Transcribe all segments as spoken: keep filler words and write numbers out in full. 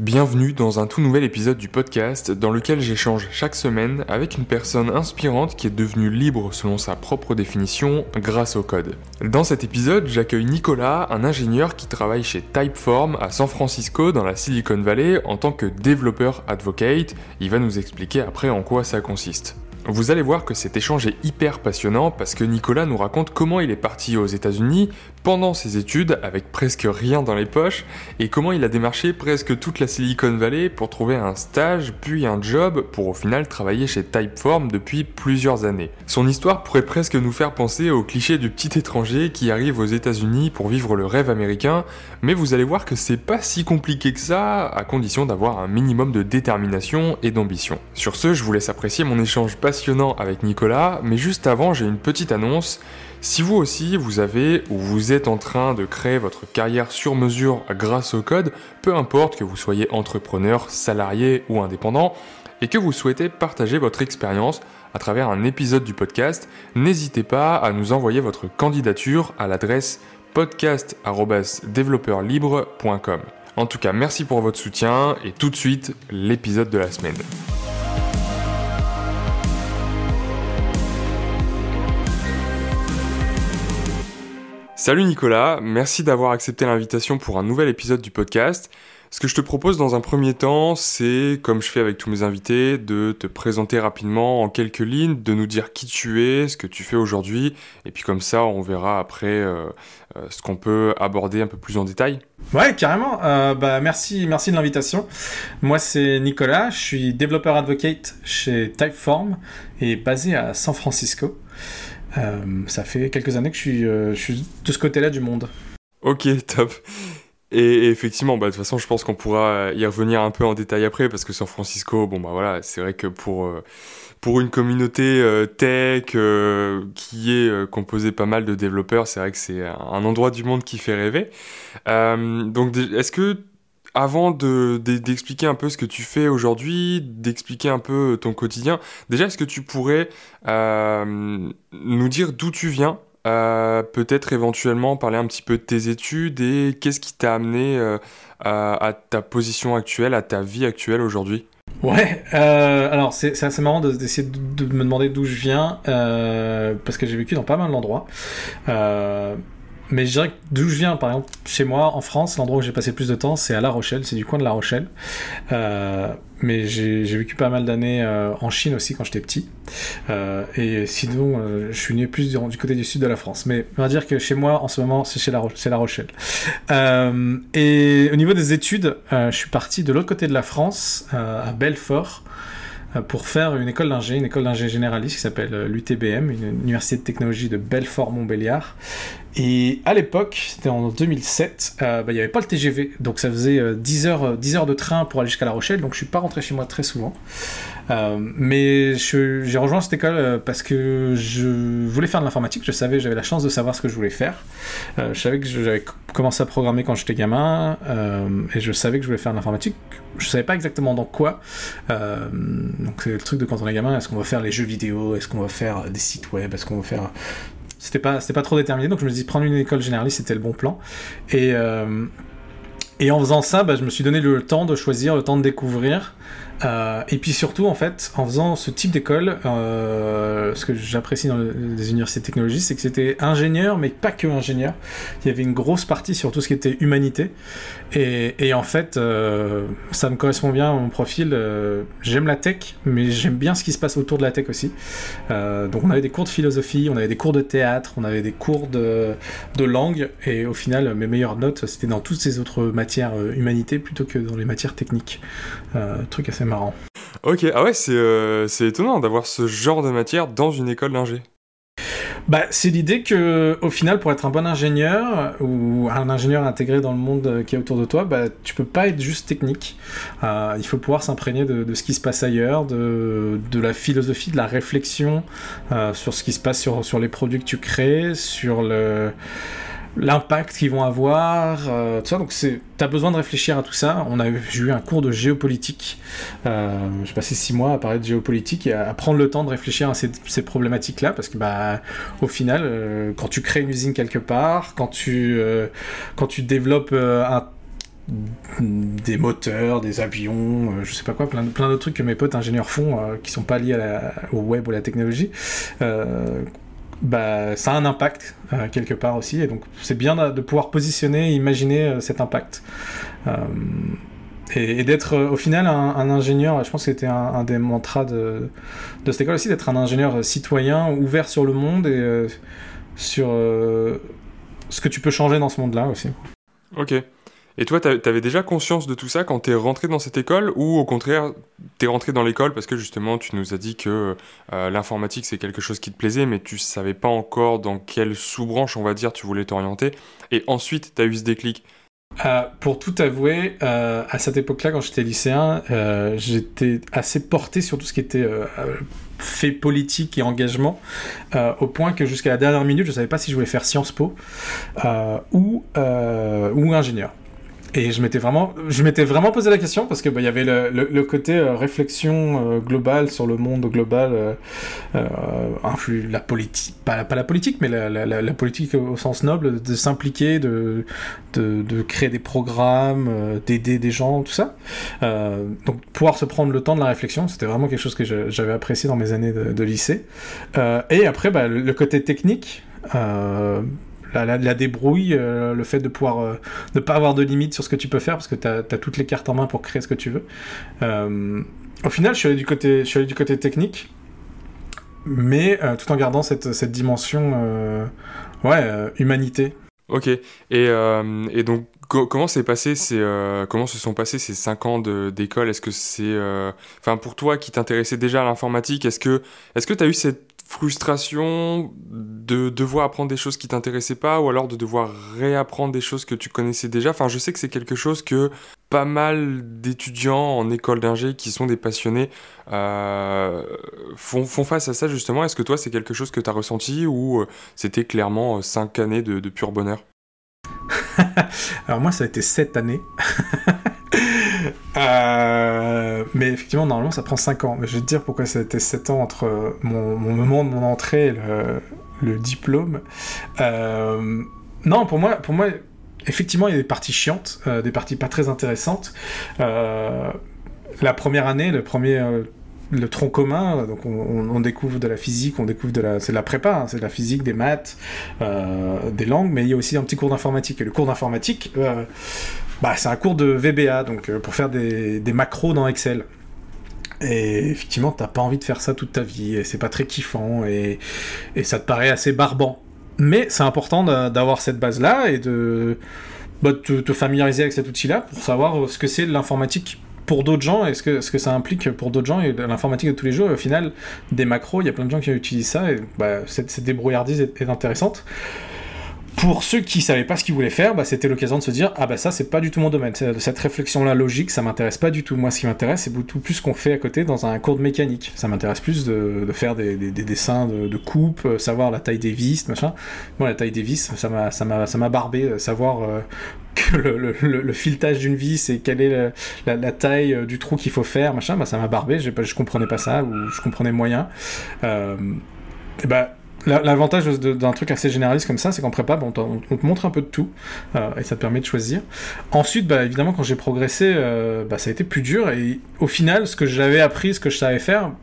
Bienvenue dans un tout nouvel épisode du podcast dans lequel j'échange chaque semaine avec une personne inspirante qui est devenue libre selon sa propre définition grâce au code. Dans cet épisode, j'accueille Nicolas, un ingénieur qui travaille chez Typeform à San Francisco dans la Silicon Valley en tant que développeur advocate. Il va nous expliquer après en quoi ça consiste. Vous allez voir que cet échange est hyper passionnant parce que Nicolas nous raconte comment il est parti aux États-Unis pendant ses études avec presque rien dans les poches et comment il a démarché presque toute la Silicon Valley pour trouver un stage puis un job pour au final travailler chez Typeform depuis plusieurs années. Son histoire pourrait presque nous faire penser au cliché du petit étranger qui arrive aux États-Unis pour vivre le rêve américain, mais vous allez voir que c'est pas si compliqué que ça à condition d'avoir un minimum de détermination et d'ambition. Sur ce, je vous laisse apprécier mon échange passionnant avec Nicolas, mais juste avant, j'ai une petite annonce. Si vous aussi, vous avez ou vous êtes en train de créer votre carrière sur mesure grâce au code, peu importe que vous soyez entrepreneur, salarié ou indépendant, et que vous souhaitez partager votre expérience à travers un épisode du podcast, n'hésitez pas à nous envoyer votre candidature à l'adresse podcast arobase développeur libre point com. En tout cas, merci pour votre soutien et tout de suite, l'épisode de la semaine. Salut Nicolas, merci d'avoir accepté l'invitation pour un nouvel épisode du podcast. Ce que je te propose dans un premier temps, c'est, comme je fais avec tous mes invités, de te présenter rapidement en quelques lignes, de nous dire qui tu es, ce que tu fais aujourd'hui, et puis comme ça, on verra après euh, euh, ce qu'on peut aborder un peu plus en détail. Ouais, carrément. Euh, bah, merci, merci de l'invitation. Moi, c'est Nicolas, je suis développeur advocate chez Typeform et basé à San Francisco. Euh, ça fait quelques années que je suis, euh, je suis de ce côté-là du monde. Ok, top. Et, et effectivement, bah, de toute façon, je pense qu'on pourra y revenir un peu en détail après, parce que San Francisco, bon bah voilà, c'est vrai que pour euh, pour une communauté euh, tech euh, qui est euh, composée pas mal de développeurs, c'est vrai que c'est un endroit du monde qui fait rêver. Euh, donc, est-ce que Avant de, de, d'expliquer un peu ce que tu fais aujourd'hui, d'expliquer un peu ton quotidien, déjà, est-ce que tu pourrais euh, nous dire d'où tu viens, euh, peut-être éventuellement parler un petit peu de tes études et qu'est-ce qui t'a amené euh, à, à ta position actuelle, à ta vie actuelle aujourd'hui ? Ouais, euh, alors c'est, c'est assez marrant de, d'essayer de, de me demander d'où je viens, euh, parce que j'ai vécu dans pas mal d'endroits. Euh, Mais je dirais que d'où je viens, par exemple, chez moi, en France, l'endroit où j'ai passé le plus de temps, c'est à La Rochelle, c'est du coin de La Rochelle. Euh, mais j'ai, j'ai vécu pas mal d'années euh, en Chine aussi quand j'étais petit. Euh, et sinon, euh, je suis né plus du, du côté du sud de la France. Mais on va dire que chez moi, en ce moment, c'est chez La, Ro- c'est La Rochelle. Euh, et au niveau des études, euh, je suis parti de l'autre côté de la France, euh, à Belfort, pour faire une école d'ingé, une école d'ingé généraliste qui s'appelle l'U T B M, une université de technologie de Belfort-Montbéliard. Et à l'époque, c'était en deux mille sept, euh, bah, il n'y avait pas le T G V, donc ça faisait euh, dix heures, dix heures de train pour aller jusqu'à La Rochelle, donc je ne suis pas rentré chez moi très souvent. Euh, mais je, j'ai rejoint cette école euh, parce que je voulais faire de l'informatique, je savais, j'avais la chance de savoir ce que je voulais faire. Euh, je savais que j'avais commencé à programmer quand j'étais gamin, euh, et je savais que je voulais faire de l'informatique. Je ne savais pas exactement dans quoi. Euh, donc c'est le truc de quand on est gamin, est-ce qu'on va faire les jeux vidéo, est-ce qu'on va faire des sites web, est-ce qu'on va faire... C'était pas, c'était pas trop déterminé, donc je me suis dit prendre une école généraliste, c'était le bon plan. Et, euh, et en faisant ça, bah, je me suis donné le temps de choisir, le temps de découvrir. Euh, et puis surtout, en fait, en faisant ce type d'école, euh, ce que j'apprécie dans le, les universités de technologie, c'est que c'était ingénieur, mais pas que ingénieur. Il y avait une grosse partie sur tout ce qui était humanité. Et, et en fait, euh, ça me correspond bien à mon profil. Euh, j'aime la tech, mais j'aime bien ce qui se passe autour de la tech aussi. Euh, donc on avait des cours de philosophie, on avait des cours de théâtre, on avait des cours de, de langue. Et au final, mes meilleures notes, c'était dans toutes ces autres matières euh, humanité plutôt que dans les matières techniques. Euh, truc assez marrant. Ok, ah ouais, c'est, euh, c'est étonnant d'avoir ce genre de matière dans une école d'ingé. Bah, c'est l'idée que, au final, pour être un bon ingénieur ou un ingénieur intégré dans le monde qui est autour de toi, bah, tu peux pas être juste technique. Euh, il faut pouvoir s'imprégner de, de ce qui se passe ailleurs, de, de la philosophie, de la réflexion euh, sur ce qui se passe sur, sur les produits que tu crées, sur le... l'impact qu'ils vont avoir, euh, tout ça. Donc c'est, t'as besoin de réfléchir à tout ça. On a eu, j'ai eu un cours de géopolitique. Euh, j'ai passé six mois à parler de géopolitique et à, à prendre le temps de réfléchir à ces, ces problématiques-là, parce que bah, au final, euh, quand tu crées une usine quelque part, quand tu, euh, quand tu développes euh, un des moteurs, des avions, euh, je sais pas quoi, plein, plein d'autres trucs que mes potes ingénieurs font euh, qui sont pas liés à la, au web ou à la technologie. Euh, bah, ça a un impact euh, quelque part aussi, et donc c'est bien de, de pouvoir positionner et imaginer euh, cet impact. Euh, et, et d'être euh, au final un, un ingénieur, je pense que c'était un, un des mantras de, de cette école aussi, d'être un ingénieur citoyen, ouvert sur le monde et euh, sur euh, ce que tu peux changer dans ce monde-là aussi. Ok. Et toi, t'avais déjà conscience de tout ça quand t'es rentré dans cette école, ou au contraire, t'es rentré dans l'école parce que justement, tu nous as dit que euh, l'informatique, c'est quelque chose qui te plaisait, mais tu savais pas encore dans quelle sous-branche, on va dire, tu voulais t'orienter, et ensuite, t'as eu ce déclic? Euh, pour tout avouer, euh, à cette époque-là, quand j'étais lycéen, euh, j'étais assez porté sur tout ce qui était euh, fait politique et engagement, euh, au point que jusqu'à la dernière minute, je savais pas si je voulais faire Sciences Po euh, ou, euh, ou ingénieur. Et je m'étais vraiment, je m'étais vraiment posé la question parce que bah, y avait le, le, le côté euh, réflexion euh, globale sur le monde global, euh, euh, influe la politique, pas, pas la politique, mais la, la, la politique au sens noble, de s'impliquer, de, de, de créer des programmes, euh, d'aider des gens, tout ça. Euh, donc pouvoir se prendre le temps de la réflexion, c'était vraiment quelque chose que je, j'avais apprécié dans mes années de, de lycée. Euh, et après, bah, le, le côté technique. Euh, La, la, la débrouille, euh, le fait de pouvoir euh, ne pas avoir de limite sur ce que tu peux faire parce que tu as toutes les cartes en main pour créer ce que tu veux. Euh, au final, je suis allé du côté, je suis allé du côté technique, mais euh, tout en gardant cette, cette dimension euh, ouais, euh, humanité. Ok. Et, euh, et donc, co- comment s'est passé ces, euh, comment se sont passés ces cinq ans de, d'école? Est-ce que c'est, euh, enfin, pour toi qui t'intéressais déjà à l'informatique, est-ce que, est-ce que t'as eu cette frustration de devoir apprendre des choses qui t'intéressaient pas, ou alors de devoir réapprendre des choses que tu connaissais déjà? Enfin, je sais que c'est quelque chose que pas mal d'étudiants en école d'ingé qui sont des passionnés euh, font, font face à ça justement. Est-ce que toi, c'est quelque chose que tu as ressenti, ou c'était clairement cinq années de, de pur bonheur? Alors moi, ça a été sept années. Euh, mais effectivement, normalement, ça prend cinq ans. Mais je vais te dire pourquoi ça a été sept ans entre mon, mon moment de mon entrée et le, le diplôme. Euh, non, pour moi, pour moi, effectivement, il y a des parties chiantes, euh, des parties pas très intéressantes. Euh, la première année, le premier... Euh, le tronc commun, donc on, on découvre de la physique, on découvre de la, c'est de la prépa, hein, c'est de la physique, des maths, euh, des langues, mais il y a aussi un petit cours d'informatique. Et le cours d'informatique, euh, bah, c'est un cours de V B A, donc euh, pour faire des, des macros dans Excel. Et effectivement, t'as pas envie de faire ça toute ta vie, et c'est pas très kiffant, et, et ça te paraît assez barbant. Mais c'est important d'avoir cette base-là et de, bah, de te, te familiariser avec cet outil-là pour savoir ce que c'est l'informatique pour d'autres gens, et ce que, ce que ça implique pour d'autres gens, et l'informatique de tous les jours. Et au final, des macros, il y a plein de gens qui utilisent ça, et bah, cette, cette débrouillardise est, est intéressante. Pour ceux qui savaient pas ce qu'ils voulaient faire, bah, c'était l'occasion de se dire « Ah bah ça, c'est pas du tout mon domaine. Cette réflexion-là logique, ça m'intéresse pas du tout. Moi, ce qui m'intéresse, c'est beaucoup plus ce qu'on fait à côté dans un cours de mécanique. Ça m'intéresse plus de, de faire des, des, des dessins de, de coupe, euh, savoir la taille des vis, machin. Moi, la taille des vis, ça m'a, ça m'a, ça m'a barbé, savoir euh, que le, le, le, le filetage d'une vis et quelle est la, la, la taille du trou qu'il faut faire, machin, bah, ça m'a barbé. J'ai pas, je comprenais pas ça, ou je comprenais moyen. Euh, et bah... L'avantage d'un truc assez généraliste comme ça, c'est qu'en prépa, bon, on te montre un peu de tout, euh, et ça te permet de choisir. Ensuite, bah, évidemment, quand j'ai progressé, euh, bah, ça a été plus dur, et au final, ce que j'avais appris, ce que je savais faire,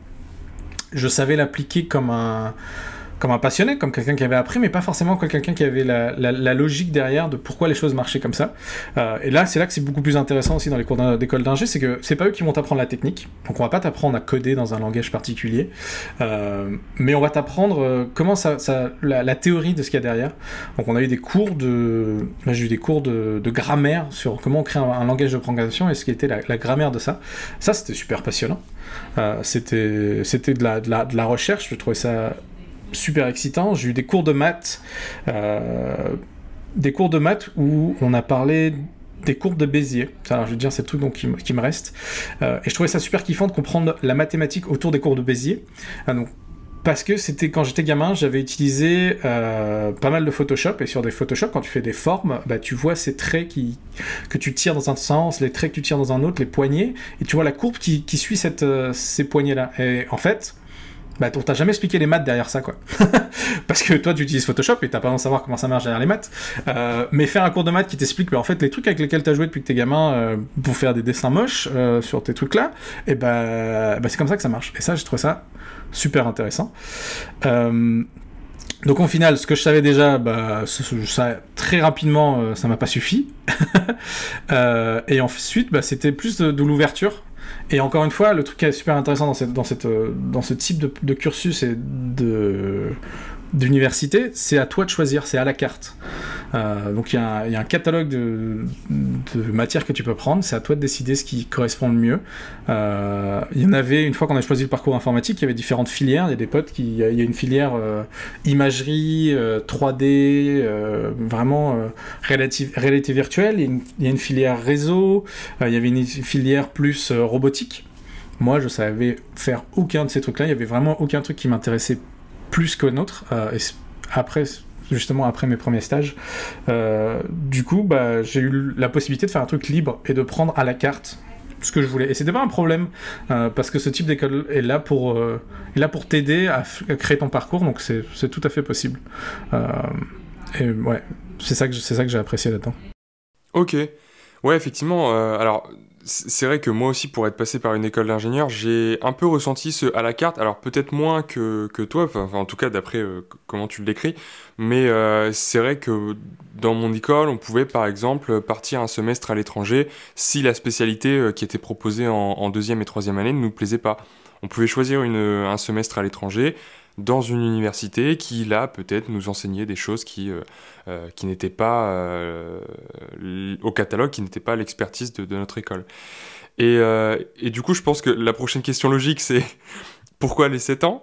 je savais l'appliquer comme un... comme un passionné, comme quelqu'un qui avait appris, mais pas forcément comme quelqu'un qui avait la, la, la logique derrière de pourquoi les choses marchaient comme ça. Euh, et là, c'est là que c'est beaucoup plus intéressant aussi dans les cours d'école d'ingé, c'est que c'est pas eux qui vont t'apprendre la technique, donc on va pas t'apprendre à coder dans un langage particulier, euh, mais on va t'apprendre euh, comment ça, ça la, la théorie de ce qu'il y a derrière. Donc on a eu des cours de, là, j'ai eu des cours de, de grammaire sur comment on crée un, un langage de programmation et ce qui était la, la grammaire de ça. Ça, c'était super passionnant. Euh, c'était, c'était de la, de la, de la recherche. Je trouvais ça super excitant. J'ai eu des cours de maths, euh, des cours de maths où on a parlé des courbes de Bézier. Alors je veux dire, c'est le truc donc, qui, m- qui me reste. Euh, et je trouvais ça super kiffant de comprendre la mathématique autour des courbes de Bézier. Euh, donc, parce que c'était quand j'étais gamin, j'avais utilisé euh, pas mal de Photoshop, et sur des Photoshop, quand tu fais des formes, bah, tu vois ces traits qui, que tu tires dans un sens, les traits que tu tires dans un autre, les poignées, et tu vois la courbe qui, qui suit cette, euh, ces poignées-là. Et en fait, bah on t'a jamais expliqué les maths derrière ça, quoi. Parce que toi tu utilises Photoshop et t'as pas besoin de savoir comment ça marche derrière les maths. Euh, mais faire un cours de maths qui t'explique, bah, en fait, les trucs avec lesquels t'as joué depuis que t'es gamin euh, pour faire des dessins moches euh, sur tes trucs là, et bah, bah c'est comme ça que ça marche. Et ça, j'ai trouvé ça super intéressant. Euh, donc au final, ce que je savais déjà, bah, ça, ça très rapidement, euh, ça m'a pas suffi. euh, et ensuite, bah, c'était plus de, de l'ouverture. Et encore une fois, le truc qui est super intéressant dans, cette, dans, cette, dans ce type de, de cursus et de, d'université, c'est à toi de choisir, c'est à la carte. Euh, donc il y, y a un catalogue de, de matières que tu peux prendre, c'est à toi de décider ce qui correspond le mieux. Euh, il y en avait, une fois qu'on a choisi le parcours informatique, il y avait différentes filières, il y a des potes qui... Il y a une filière euh, imagerie, euh, trois D, euh, vraiment euh, réalité, réalité virtuelle, il y, a une, il y a une filière réseau, euh, il y avait une filière plus euh, robotique. Moi, je savais faire aucun de ces trucs-là, il y avait vraiment aucun truc qui m'intéressait plus qu'un autre. Euh, et après, justement, après mes premiers stages, euh, du coup, bah, j'ai eu la possibilité de faire un truc libre et de prendre à la carte ce que je voulais. Et c'était pas un problème, euh, parce que ce type d'école est là pour, euh, est là pour t'aider à, f- à créer ton parcours, donc c'est, c'est tout à fait possible. Euh, et ouais, c'est ça que, c'est ça que j'ai apprécié là-dedans. Ok. Ouais, effectivement. Euh, alors, c'est vrai que moi aussi, pour être passé par une école d'ingénieur, j'ai un peu ressenti ce à la carte. Alors, peut-être moins que, que toi, enfin, en tout cas, d'après euh, comment tu le décris. Mais euh, c'est vrai que dans mon école, on pouvait, par exemple, partir un semestre à l'étranger si la spécialité euh, qui était proposée en, en deuxième et troisième année ne nous plaisait pas. On pouvait choisir une, un semestre à l'étranger dans une université qui, là, peut-être nous enseignait des choses qui, euh, euh, qui n'étaient pas euh, au catalogue, qui n'étaient pas l'expertise de, de notre école. Et, euh, et du coup, je pense que la prochaine question logique, c'est pourquoi les sept ans ?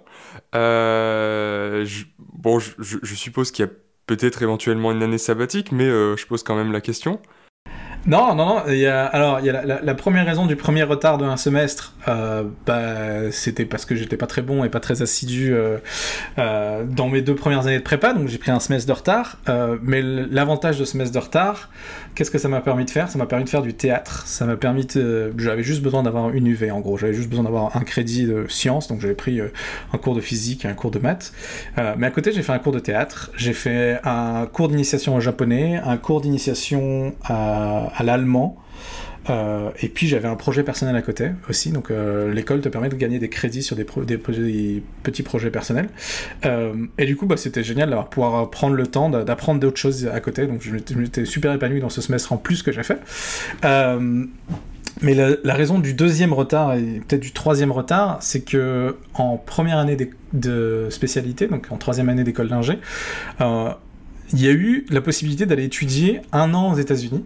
euh, je, Bon, je, je, je suppose qu'il y a peut-être éventuellement une année sabbatique, mais euh, je pose quand même la question. Non, non, non. Il y a, alors, il y a la, la, la première raison du premier retard d'un semestre, euh, bah, c'était parce que j'étais pas très bon et pas très assidu euh, euh, dans mes deux premières années de prépa, donc j'ai pris un semestre de retard. Euh, mais l'avantage de ce semestre de retard, qu'est-ce que ça m'a permis de faire ? Ça m'a permis de faire du théâtre. Ça m'a permis de... J'avais juste besoin d'avoir une U V, en gros. J'avais juste besoin d'avoir un crédit de sciences, donc j'avais pris euh, un cours de physique et un cours de maths. Euh, mais à côté, j'ai fait un cours de théâtre. J'ai fait un cours d'initiation au japonais, un cours d'initiation à à l'allemand, euh, et puis j'avais un projet personnel à côté aussi, donc euh, l'école te permet de gagner des crédits sur des, pro- des, pro- des petits projets personnels, euh, et du coup bah, c'était génial d'avoir pouvoir prendre le temps d'apprendre d'autres choses à côté, donc je m'étais super épanoui dans ce semestre en plus que j'ai fait. Euh, mais la, la raison du deuxième retard et peut-être du troisième retard, c'est que en première année de, de spécialité, donc en troisième année d'école d'ingé, euh, il y a eu la possibilité d'aller étudier un an aux États-Unis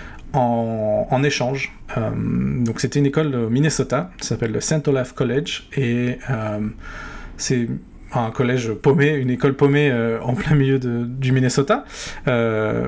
En, en échange. Euh, donc c'était une école au Minnesota, ça s'appelle le Saint Olaf College, et euh, c'est un collège paumé, une école paumée euh, en plein milieu de, du Minnesota. Euh,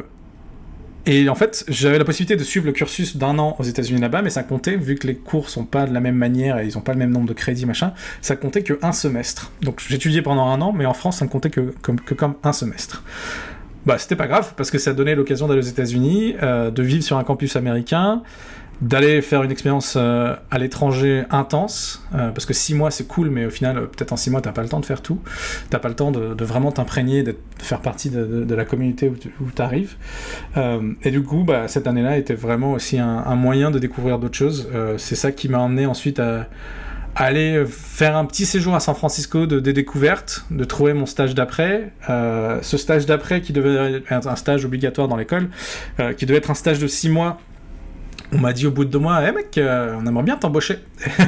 et en fait, j'avais la possibilité de suivre le cursus d'un an aux États-Unis là-bas, mais ça comptait, vu que les cours sont pas de la même manière et ils ont pas le même nombre de crédits, machin, ça comptait que un semestre. Donc j'étudiais pendant un an, mais en France, ça ne comptait que comme, que comme un semestre. Bah, c'était pas grave, parce que ça donnait l'occasion d'aller aux États-Unis, euh, de vivre sur un campus américain, d'aller faire une expérience euh, à l'étranger intense, euh, parce que six mois c'est cool, mais au final, euh, peut-être en six mois, t'as pas le temps de faire tout. T'as pas le temps de, de vraiment t'imprégner, de faire partie de, de, de la communauté où, tu, où t'arrives. Euh, et du coup, bah, cette année-là était vraiment aussi un, un moyen de découvrir d'autres choses. Euh, c'est ça qui m'a emmené ensuite à aller faire un petit séjour à San Francisco de, de découverte, de trouver mon stage d'après. Euh, ce stage d'après qui devait être un stage obligatoire dans l'école, euh, qui devait être un stage de six mois. On m'a dit au bout de deux mois, hey mec, euh, on aimerait bien t'embaucher.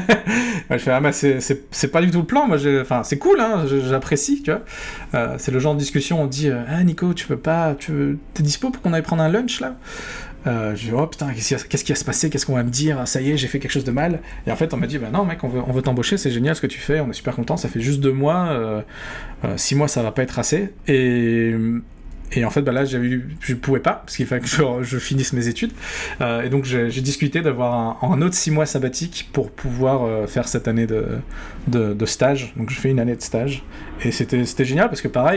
Je fais, ah bah c'est, c'est, c'est pas du tout le plan, moi j'ai, enfin c'est cool, hein, j'apprécie, tu vois. Euh, c'est le genre de discussion, on dit, ah Nico, tu peux pas, tu veux, t'es dispo pour qu'on aille prendre un lunch là ? Euh, je dis oh putain, qu'est-ce qui, va, qu'est-ce qui va se passer, qu'est-ce qu'on va me dire, ça y est, j'ai fait quelque chose de mal. Et en fait on m'a dit bah non mec, on veut, on veut t'embaucher, c'est génial ce que tu fais, on est super content, ça fait juste deux mois, euh, euh, six mois ça va pas être assez. Et Et en fait, bah là, j'avais, je pouvais pas, parce qu'il fallait que je, je finisse mes études. Euh, et donc, j'ai, j'ai discuté d'avoir un, un autre six mois sabbatique pour pouvoir euh, faire cette année de, de, de stage. Donc, je fais une année de stage. Et c'était, c'était génial, parce que pareil,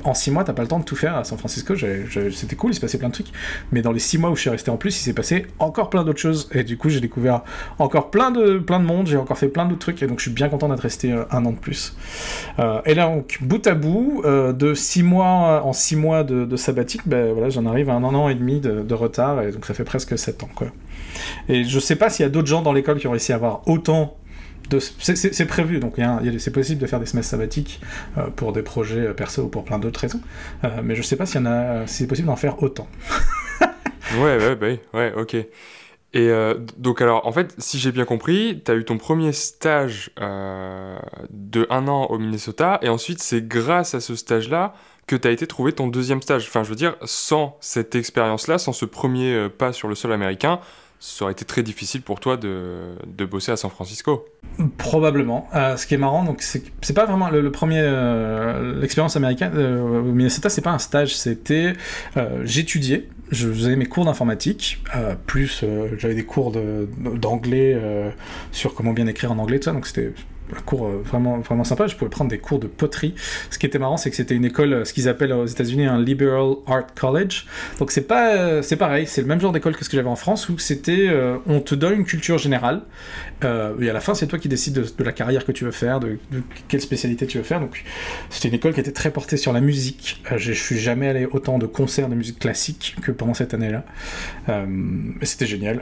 en six mois, t'as pas le temps de tout faire à San Francisco. J'ai, j'ai, c'était cool, il se passait plein de trucs. Mais dans les six mois où je suis resté en plus, il s'est passé encore plein d'autres choses. Et du coup, j'ai découvert encore plein de, plein de monde, j'ai encore fait plein d'autres trucs. Et donc, je suis bien content d'être resté euh, un an de plus. Euh, et là, donc, bout à bout, euh, de six mois en six mois de, de sabbatique, ben voilà, j'en arrive à un an et demi de, de retard. Et donc, ça fait presque sept ans, quoi. Et je sais pas s'il y a d'autres gens dans l'école qui ont réussi à avoir autant. De, c'est, c'est, c'est prévu, donc il y a, il y a, c'est possible de faire des semestres sabbatiques euh, pour des projets euh, perso ou pour plein d'autres raisons, euh, mais je sais pas s'il y en a, si c'est possible d'en faire autant. ouais, ouais, bah, ouais, ok. Et euh, donc alors, en fait, si j'ai bien compris, t'as eu ton premier stage euh, de un an au Minnesota, et ensuite c'est grâce à ce stage-là que t'as été trouver ton deuxième stage. Enfin, je veux dire, sans cette expérience-là, sans ce premier euh, pas sur le sol américain, ça aurait été très difficile pour toi de, de bosser à San Francisco. Probablement. Euh, ce qui est marrant, donc c'est, c'est pas vraiment le, le premier euh, l'expérience américaine euh, au Minnesota, c'est pas un stage, c'était euh, j'étudiais, je faisais mes cours d'informatique, euh, plus euh, j'avais des cours de, d'anglais euh, sur comment bien écrire en anglais, tout ça, donc c'était un cours euh, vraiment, vraiment sympa. Je pouvais prendre des cours de poterie. Ce qui était marrant, c'est que c'était une école, ce qu'ils appellent aux États-Unis un liberal art college. Donc c'est pas, euh, c'est pareil, c'est le même genre d'école que ce que j'avais en France, où c'était, euh, on te donne une culture générale, euh, et à la fin c'est toi qui décides de, de la carrière que tu veux faire, de, de quelle spécialité tu veux faire. Donc c'était une école qui était très portée sur la musique. Euh, je suis jamais allé autant de concerts de musique classique que pendant cette année-là. Euh, et c'était génial.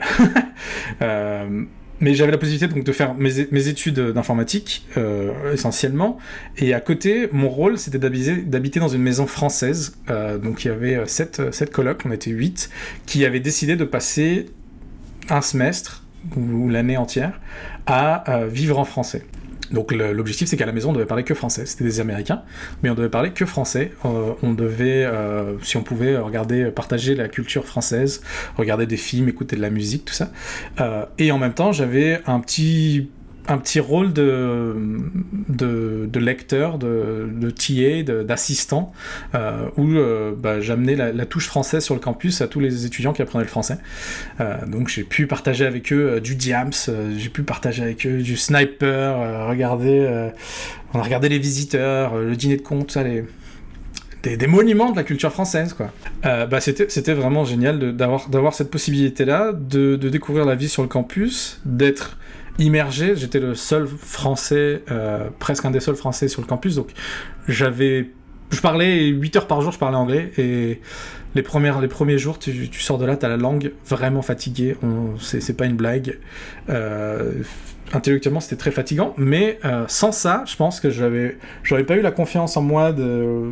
euh, Mais j'avais la possibilité donc de faire mes, mes études d'informatique, euh, essentiellement. Et à côté, mon rôle, c'était d'habiter, d'habiter dans une maison française. Euh, donc il y avait sept, sept colocs, on était huit, qui avaient décidé de passer un semestre, ou, ou l'année entière, à euh, vivre en français. Donc le, l'objectif, c'est qu'à la maison, on devait parler que français. C'était des Américains, mais on devait parler que français. Euh, on devait, euh, si on pouvait, regarder, partager la culture française, regarder des films, écouter de la musique, tout ça. Euh, et en même temps, j'avais un petit... un petit rôle de, de, de lecteur, de, de T A, de, d'assistant, euh, où euh, bah, j'amenais la, la touche française sur le campus à tous les étudiants qui apprenaient le français. Euh, donc j'ai pu partager avec eux euh, du Diams, euh, j'ai pu partager avec eux du Sniper, euh, regarder, euh, on a regardé Les Visiteurs, euh, le Dîner de con, tout ça, les... Des, des monuments de la culture française, quoi. Euh, bah, c'était, c'était vraiment génial de, d'avoir, d'avoir cette possibilité-là, de, de découvrir la vie sur le campus, d'être immergé. J'étais le seul français, euh, presque un des seuls français sur le campus, donc j'avais... Je parlais huit heures par jour, je parlais anglais, et les, premières, les premiers jours, tu, tu sors de là, t'as la langue vraiment fatiguée, on, c'est, c'est pas une blague. Euh, intellectuellement, c'était très fatigant, mais euh, sans ça, je pense que j'avais, j'aurais pas eu la confiance en moi de...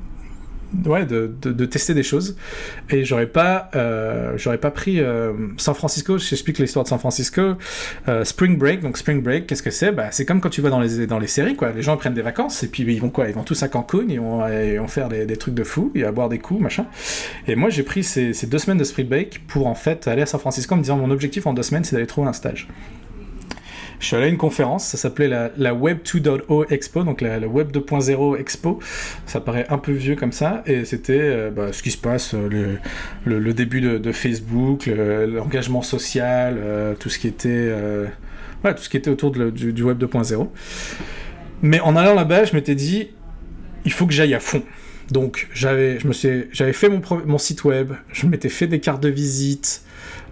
ouais, de, de, de tester des choses, et j'aurais pas, euh, j'aurais pas pris euh, San Francisco. J'explique l'histoire de San Francisco. Euh, Spring Break, donc Spring Break, qu'est-ce que c'est? Bah, c'est comme quand tu vas dans les dans les séries, quoi. Les gens prennent des vacances et puis ils vont quoi? Ils vont tous à Cancun, ils vont, ils vont faire des, des trucs de fou, et à boire des coups, machin. Et moi, j'ai pris ces, ces deux semaines de Spring Break pour en fait aller à San Francisco en me disant mon objectif en deux semaines, c'est d'aller trouver un stage. Je suis allé à une conférence, ça s'appelait la, la Web deux point zéro Expo, donc la, la Web deux point zéro Expo. Ça paraît un peu vieux comme ça, et c'était euh, bah, ce qui se passe, euh, le, le, le début de, de Facebook, le, l'engagement social, euh, tout ce qui était, euh, ouais, tout ce qui était autour de, du, du Web deux point zéro. Mais en allant là-bas, je m'étais dit, il faut que j'aille à fond. Donc j'avais, je me suis, j'avais fait mon, mon site web, je m'étais fait des cartes de visite,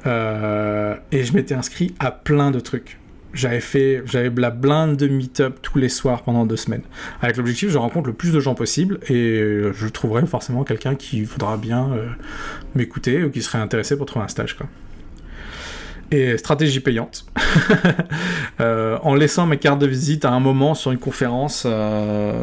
euh, et je m'étais inscrit à plein de trucs. J'avais fait, j'avais la blinde de meet-up tous les soirs pendant deux semaines. Avec l'objectif, je rencontre le plus de gens possible, et je trouverai forcément quelqu'un qui voudra bien euh, m'écouter ou qui serait intéressé pour trouver un stage, quoi. Et stratégie payante. euh, en laissant mes cartes de visite à un moment sur une conférence euh,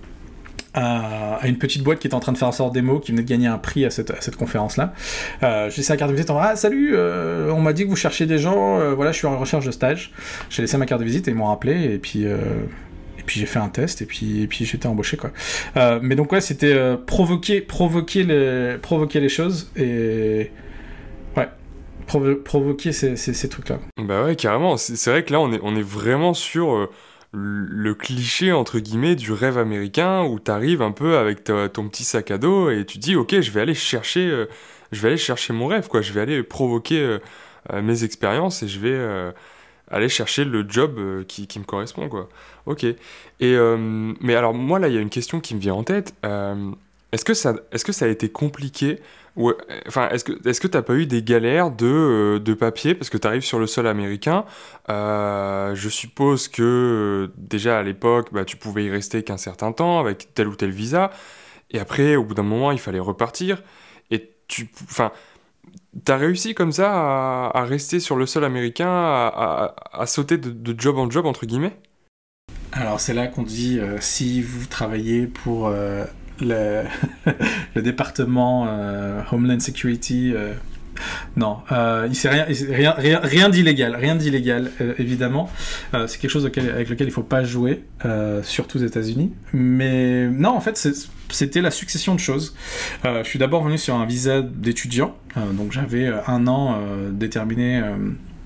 à, à une petite boîte qui était en train de faire un sort démo, qui venait de gagner un prix à cette, à cette conférence-là. Euh, j'ai laissé la carte de visite en ah salut, euh, on m'a dit que vous cherchiez des gens, euh, voilà, je suis en recherche de stage. J'ai laissé ma carte de visite et ils m'ont rappelé, et puis euh, et puis j'ai fait un test, et puis et puis j'étais embauché, quoi. Euh, mais donc ouais, c'était euh, provoquer provoquer les provoquer les choses, et ouais, provo- provoquer ces, ces, ces trucs là. Bah ouais, carrément. C'est, c'est vrai que là on est on est vraiment sur euh... le cliché entre guillemets du rêve américain, où t'arrives un peu avec ta, ton petit sac à dos et tu dis ok, je vais aller chercher euh, je vais aller chercher mon rêve, quoi. Je vais aller provoquer euh, euh, mes expériences, et je vais euh, aller chercher le job euh, qui, qui me correspond, quoi. Ok. Et euh, mais alors moi là il y a une question qui me vient en tête. Euh, Est-ce que ça, est-ce que ça a été compliqué ou, enfin, est-ce que, est-ce que t'as pas eu des galères de, euh, de papier parce que t'arrives sur le sol américain? Euh, je suppose que euh, déjà à l'époque, bah, tu pouvais y rester qu'un certain temps avec tel ou tel visa, et après, au bout d'un moment, il fallait repartir. Et tu, enfin, t'as réussi comme ça à, à rester sur le sol américain, à, à, à sauter de, de job en job entre guillemets? Alors c'est là qu'on dit euh, si vous travaillez pour euh, le, le département euh, Homeland Security, euh, non, euh, il s'est rien, il s'est rien, rien, rien d'illégal, rien d'illégal euh, évidemment. Euh, c'est quelque chose auquel, avec lequel il faut pas jouer, euh, surtout aux États-Unis. Mais non, en fait, c'est, c'était la succession de choses. Euh, je suis d'abord venu sur un visa d'étudiant, euh, donc j'avais un an euh, déterminé. Euh,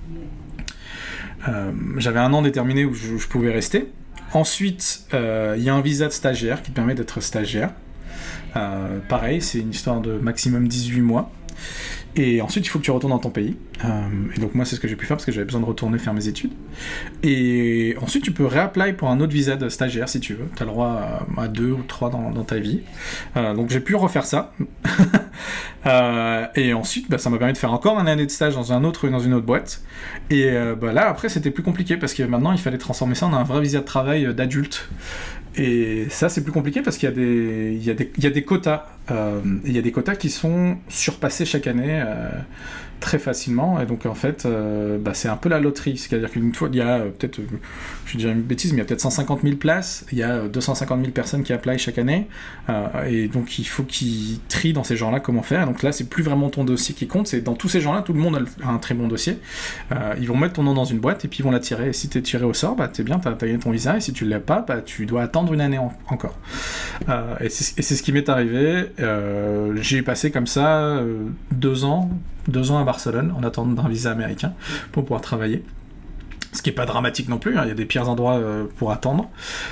euh, j'avais un an déterminé où je, je pouvais rester. Ensuite, il euh, y a un visa de stagiaire qui te permet d'être stagiaire. Euh, pareil, c'est une histoire de maximum dix-huit mois. Et ensuite, il faut que tu retournes dans ton pays. Euh, et donc moi, c'est ce que j'ai pu faire parce que j'avais besoin de retourner faire mes études. Et ensuite, tu peux réapply pour un autre visa de stagiaire si tu veux. Tu as le droit à, à deux ou trois dans, dans ta vie. Euh, donc j'ai pu refaire ça. euh, et ensuite, bah, ça m'a permis de faire encore une année de stage dans, un autre, dans une autre boîte. Et euh, bah, là, après, c'était plus compliqué parce que maintenant, il fallait transformer ça en un vrai visa de travail d'adulte. Et ça, c'est plus compliqué parce qu'il y a des, il y a des, il y a des quotas. Euh, il y a des quotas qui sont surpassés chaque année euh, très facilement. Et donc, en fait, euh, bah, c'est un peu la loterie. C'est-à-dire qu'une fois, il y a euh, peut-être, euh, je vais dire une bêtise, mais il y a peut-être cent cinquante mille places. Il y a deux cent cinquante mille personnes qui apply chaque année. Euh, et donc, il faut qu'ils trient dans ces gens-là comment faire. Et donc là, c'est plus vraiment ton dossier qui compte. C'est dans tous ces gens-là, tout le monde a un très bon dossier. Euh, ils vont mettre ton nom dans une boîte et puis ils vont la tirer. Et si tu es tiré au sort, bah, t'es bien, t'as gagné ton visa. Et si tu ne l'as pas, bah, tu dois attendre une année en- encore. Euh, et, c'est, et c'est ce qui m'est arrivé. Euh, j'ai passé comme ça euh, deux ans, deux ans à Barcelone en attendant d'un visa américain pour pouvoir travailler. Ce qui est pas dramatique non plus, hein, il y a des pires endroits euh, pour attendre.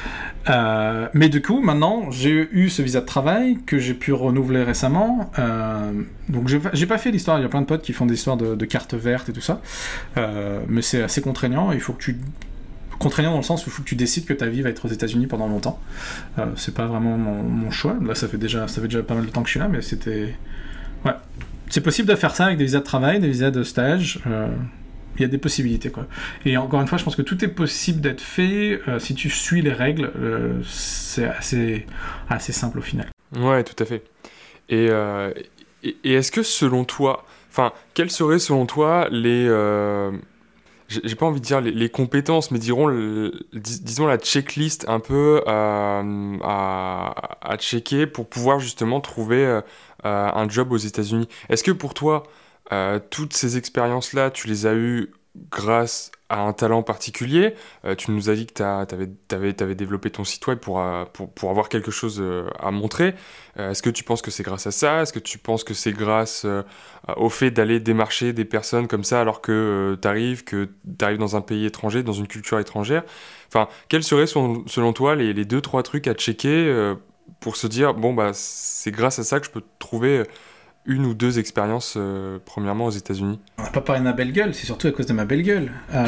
Euh, mais du coup, maintenant, j'ai eu ce visa de travail que j'ai pu renouveler récemment. Euh, donc, j'ai, j'ai pas fait l'histoire. Il y a plein de potes qui font des histoires de, de cartes vertes et tout ça. Euh, mais c'est assez contraignant. Il faut que tu contraignant dans le sens où il faut que tu décides que ta vie va être aux États-Unis pendant longtemps. Euh, c'est pas vraiment mon, mon choix. Là, ça fait déjà, ça fait déjà pas mal de temps que je suis là, mais c'était, ouais, c'est possible de faire ça avec des visas de travail, des visas de stage. Euh, il y a des possibilités, quoi. Et encore une fois, je pense que tout est possible d'être fait euh, si tu suis les règles. Euh, c'est assez, assez simple au final. Ouais, tout à fait. Et, euh, et, et est-ce que selon toi, enfin, quelles seraient selon toi les, euh, j'ai j'ai pas envie de dire les, les compétences, mais dirons, le- dis- disons la checklist un peu euh, à, à checker pour pouvoir justement trouver euh, euh, un job aux États-Unis. Est-ce que pour toi, euh, toutes ces expériences-là, tu les as eues grâce à un talent particulier? Euh, tu nous as dit que tu avais développé ton site web pour, euh, pour, pour avoir quelque chose euh, à montrer. Euh, est-ce que tu penses que c'est grâce à ça? Est-ce que tu penses que c'est grâce euh, au fait d'aller démarcher des personnes comme ça alors que euh, tu arrives, que tu arrives dans un pays étranger, dans une culture étrangère? Enfin, quels seraient selon, selon toi les, les deux, trois trucs à checker euh, pour se dire, bon, bah, c'est grâce à ça que je peux trouver une ou deux expériences, euh, premièrement aux États-Unis? On n'a pas parlé de ma belle gueule, c'est surtout à cause de ma belle gueule. Euh...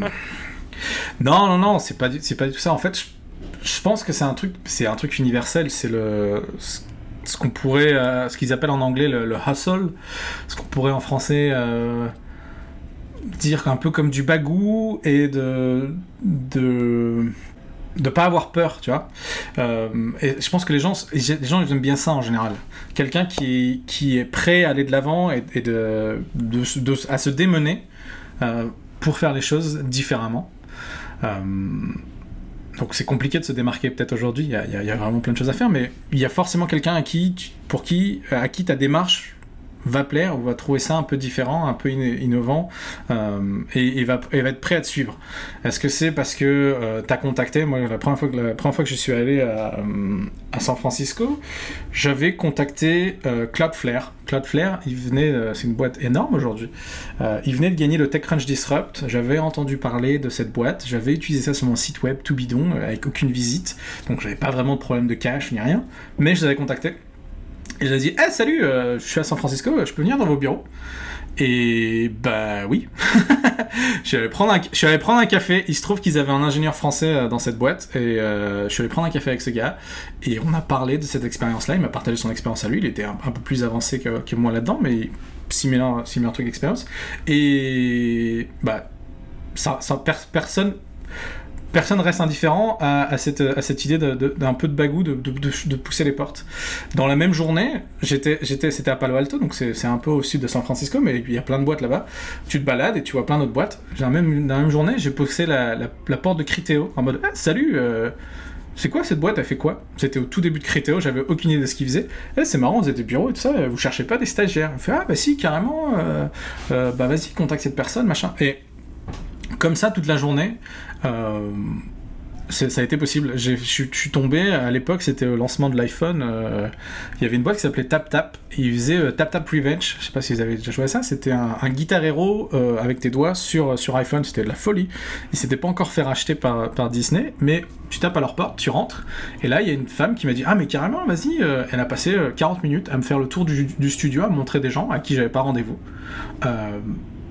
non, non, non, c'est pas, du, c'est pas du tout ça. En fait, je, je pense que c'est un truc, c'est un truc universel. C'est le ce, ce qu'on pourrait, euh, ce qu'ils appellent en anglais le, le hustle, ce qu'on pourrait en français euh, dire un peu comme du bagou et de de de pas avoir peur, tu vois. Euh, et je pense que les gens, les gens ils aiment bien ça en général. Quelqu'un qui, qui est prêt à aller de l'avant et, et de, de, de, à se démener euh, pour faire les choses différemment. Euh, donc c'est compliqué de se démarquer peut-être aujourd'hui. Il y a, il y a vraiment plein de choses à faire, mais il y a forcément quelqu'un à qui, pour qui, à qui ta démarche va plaire ou va trouver ça un peu différent, un peu innovant euh, et, et, va, et va être prêt à te suivre. Est-ce que c'est parce que euh, t'as contacté, moi la première fois que, la première fois que je suis allé à, à San Francisco, j'avais contacté euh, Cloudflare. Cloudflare, il venait, euh, c'est une boîte énorme aujourd'hui, euh, il venait de gagner le TechCrunch Disrupt, j'avais entendu parler de cette boîte, j'avais utilisé ça sur mon site web tout bidon, avec aucune visite, donc j'avais pas vraiment de problème de cash ni rien, mais je les avais contactés. Et je lui ai dit, hey, salut, euh, je suis à San Francisco, je peux venir dans vos bureaux? Et bah oui. je suis allé prendre un, je suis allé prendre un café. Il se trouve qu'ils avaient un ingénieur français dans cette boîte et euh, je suis allé prendre un café avec ce gars et on a parlé de cette expérience-là. Il m'a partagé son expérience à lui. Il était un, un peu plus avancé que, que moi là-dedans, mais similaire, similaire truc d'expérience. Et bah, ça, ça per, personne. Personne reste indifférent à, à, cette, à cette idée de, de, d'un peu de bagou, de, de, de, de pousser les portes. Dans la même journée, j'étais, j'étais, c'était à Palo Alto, donc c'est, c'est un peu au sud de San Francisco, mais il y a plein de boîtes là-bas. Tu te balades et tu vois plein d'autres boîtes. Dans la même, dans la même journée, j'ai poussé la, la, la porte de Criteo en mode ah, « Salut, euh, c'est quoi cette boîte ? Elle fait quoi ?» C'était au tout début de Criteo, j'avais aucune idée de ce qu'ils faisaient. Eh, c'est marrant, vous êtes des bureaux et tout ça, vous cherchez pas des stagiaires ? Il fait « Ah bah si, carrément, euh, euh, bah vas-y, contacte cette personne, machin. » Et comme ça, toute la journée, euh, c'est, ça a été possible. J'ai, je, je suis tombé, à l'époque, c'était au lancement de l'iPhone, euh, il y avait une boîte qui s'appelait TapTap, et ils faisaient euh, TapTap Revenge, je sais pas si vous avez déjà joué à ça, c'était un, un Guitar Hero euh, avec tes doigts sur, sur iPhone, c'était de la folie. Ils s'étaient pas encore fait racheter par, par Disney, mais tu tapes à leur porte, tu rentres, et là, il y a une femme qui m'a dit « Ah, mais carrément, vas-y !» euh, Elle a passé euh, quarante minutes à me faire le tour du, du studio, à me montrer des gens à qui j'avais pas rendez-vous. Euh,